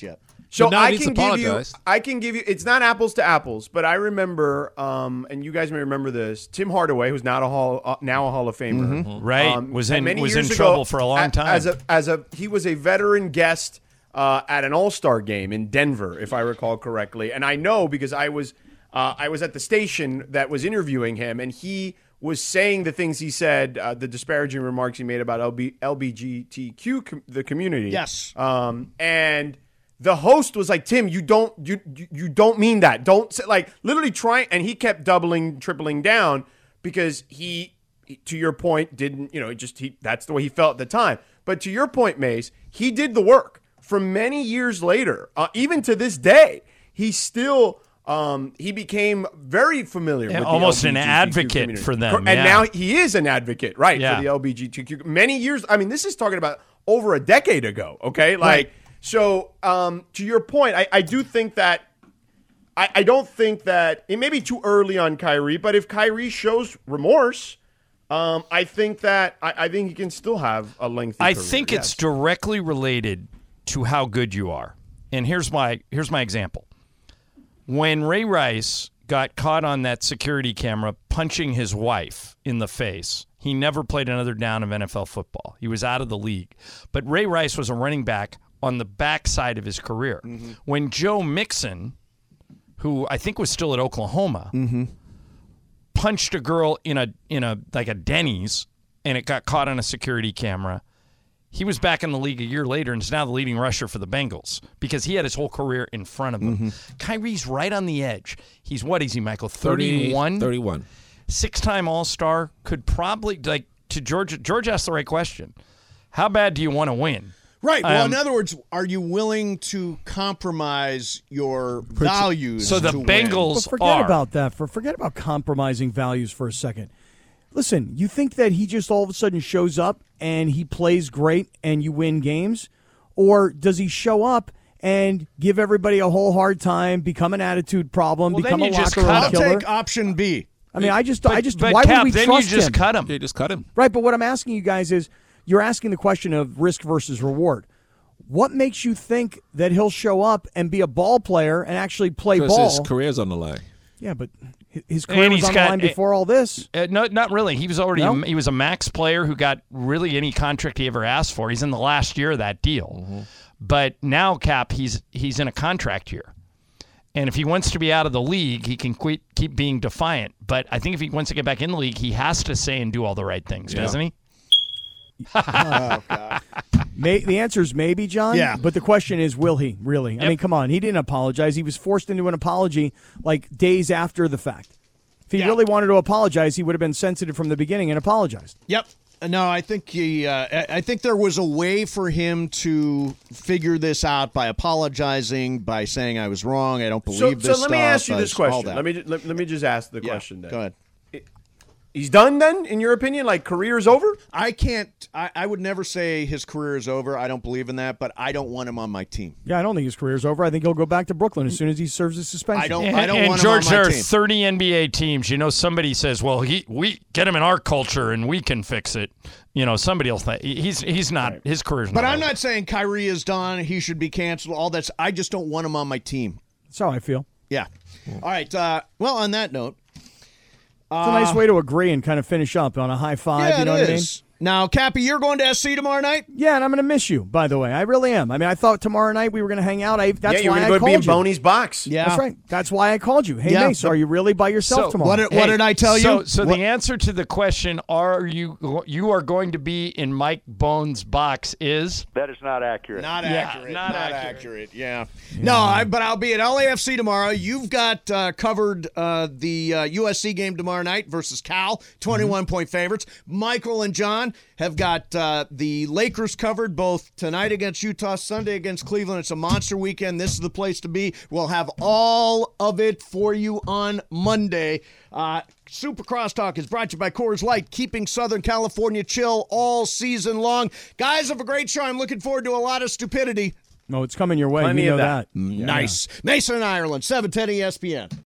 So But now I he needs can to give you, apologize. I can give you. It's not apples to apples, but I remember, um, and you guys may remember this. Tim Hardaway, who's not a hall, uh, now a Hall of Famer, Mhm. Right. um, Was in- many was years in ago, trouble for a long a- time. As a, as a, he was a veteran guest uh, at an All Star game in Denver, if I recall correctly, and I know because I was, uh, I was at the station that was interviewing him, and he was saying the things he said, uh, the disparaging remarks he made about L B, L B G T Q com- the community. Yes. Um, and the host was like, Tim, you don't you you, you don't mean that. Don't say, like literally trying, and he kept doubling, tripling down because he, to your point, didn't, you know, just he that's the way he felt at the time. But to your point, Mace, he did the work for many years later. Uh, even to this day, he still Um, he became very familiar Yeah, with almost the an L G B T Q advocate community. for them, and yeah. now he is an advocate, right, Yeah. for the L G B T Q. Many years. I mean, this is talking about over a decade ago. Okay, like Right. so. Um, to your point, I, I do think that. I, I don't think that it may be too early on Kyrie, but if Kyrie shows remorse, um, I think that I, I think he can still have a lengthy. I career, think yes. it's directly related to how good you are. And here's my here's my example. When Ray Rice got caught on that security camera punching his wife in the face, he never played another down of N F L football. He was out of the league. But Ray Rice was a running back on the backside of his career. Mm-hmm. When Joe Mixon, who I think was still at Oklahoma, Mm-hmm. punched a girl in a in a like a Denny's and it got caught on a security camera, he was back in the league a year later and is now the leading rusher for the Bengals because he had his whole career in front of him. Mm-hmm. Kyrie's right on the edge. He's what is he, Michael? thirty-one? thirty-one. Six-time All-Star, could probably, like, to George, George asked the right question. How bad do you want to win? Right. Well, Um, in other words, are you willing to compromise your values? So the to win? Bengals But forget are. about that. For forget about compromising values for a second. Listen, you think that he just all of a sudden shows up and he plays great and you win games, or does he show up and give everybody a whole hard time, become an attitude problem, Well, become then a you just locker room cut I'll him. killer? take option B. I mean, I just, But- I just, but why Cap, would we then trust you just him? cut him. Yeah, just cut him. Right, but what I'm asking you guys is, you're asking the question of risk versus reward. What makes you think that he'll show up and be a ball player and actually play Because ball? his career's on the line. Yeah, but hi- his career And was he's on got- the line before all this. Uh, no, not really. He was already No? he was a max player who got really any contract he ever asked for. He's in the last year of that deal. Mm-hmm. But now, Cap, he's he's in a contract year. And if he wants to be out of the league, he can quit, keep being defiant. But I think if he wants to get back in the league, he has to say and do all the right things, Yeah. doesn't he? Oh, God. May, the answer is maybe, John. Yeah. But the question is, will he really? I Yep. mean, come on. He didn't apologize. He was forced into an apology like days after the fact. If he Yeah. really wanted to apologize, he would have been sensitive from the beginning and apologized. Yep. No, I think he. Uh, I- I think there was a way for him to figure this out by apologizing, by saying I was wrong. I don't believe So, this so let me stuff, ask you uh, this all question. that. Let me let, let me just ask the Yeah, question. Then. Go ahead. He's done then, in your opinion? Like career's over? I can't. I, I would never say his career is over. I don't believe in that, but I don't want him on my team. Yeah, I don't think his career's over. I think he'll go back to Brooklyn as soon as he serves his suspension. I don't. And, I don't and want George, him on there my are team. thirty N B A teams. You know, somebody says, "Well, he we get him in our culture and we can fix it." You know, somebody else. He's he's not. His career's But not. I'm over. not saying Kyrie is done. He should be canceled. All that's. I just don't want him on my team. That's how I feel. Yeah. All right. Uh, well, on that note, It's a nice way to agree and kind of finish up on a high five. yeah, you know it what I mean? is. Now, Cappy, you're going to S C tomorrow night. Yeah, and I'm going to miss you, by the way. I really am. I mean, I thought tomorrow night we were going to hang out. I, that's yeah, you're why going I to go called be in you. Boney's box. Yeah. That's right. That's why I called you. Hey, Yeah, Mace, but- are you really by yourself So, tomorrow? What did, what Hey, did I tell so, you? So What- the answer to the question, are you you are going to be in Mike Bones' box is That is not accurate. Not Yeah, accurate. not Not, accurate. accurate. Yeah. No, I, but I'll be at L A F C tomorrow. You've got uh, covered uh, the uh, U S C game tomorrow night versus Cal, twenty-one point favorites. Michael and John have got uh, the Lakers covered both tonight against Utah, Sunday against Cleveland. It's a monster weekend. This is the place to be. We'll have all of it for you on Monday. Uh, Super Crosstalk is brought to you by Coors Light, keeping Southern California chill all season long. Guys, have a great show. I'm looking forward to a lot of stupidity. No, it's coming your way. Plenty you know of that. that. Nice. Mason, Ireland, seven ten E S P N.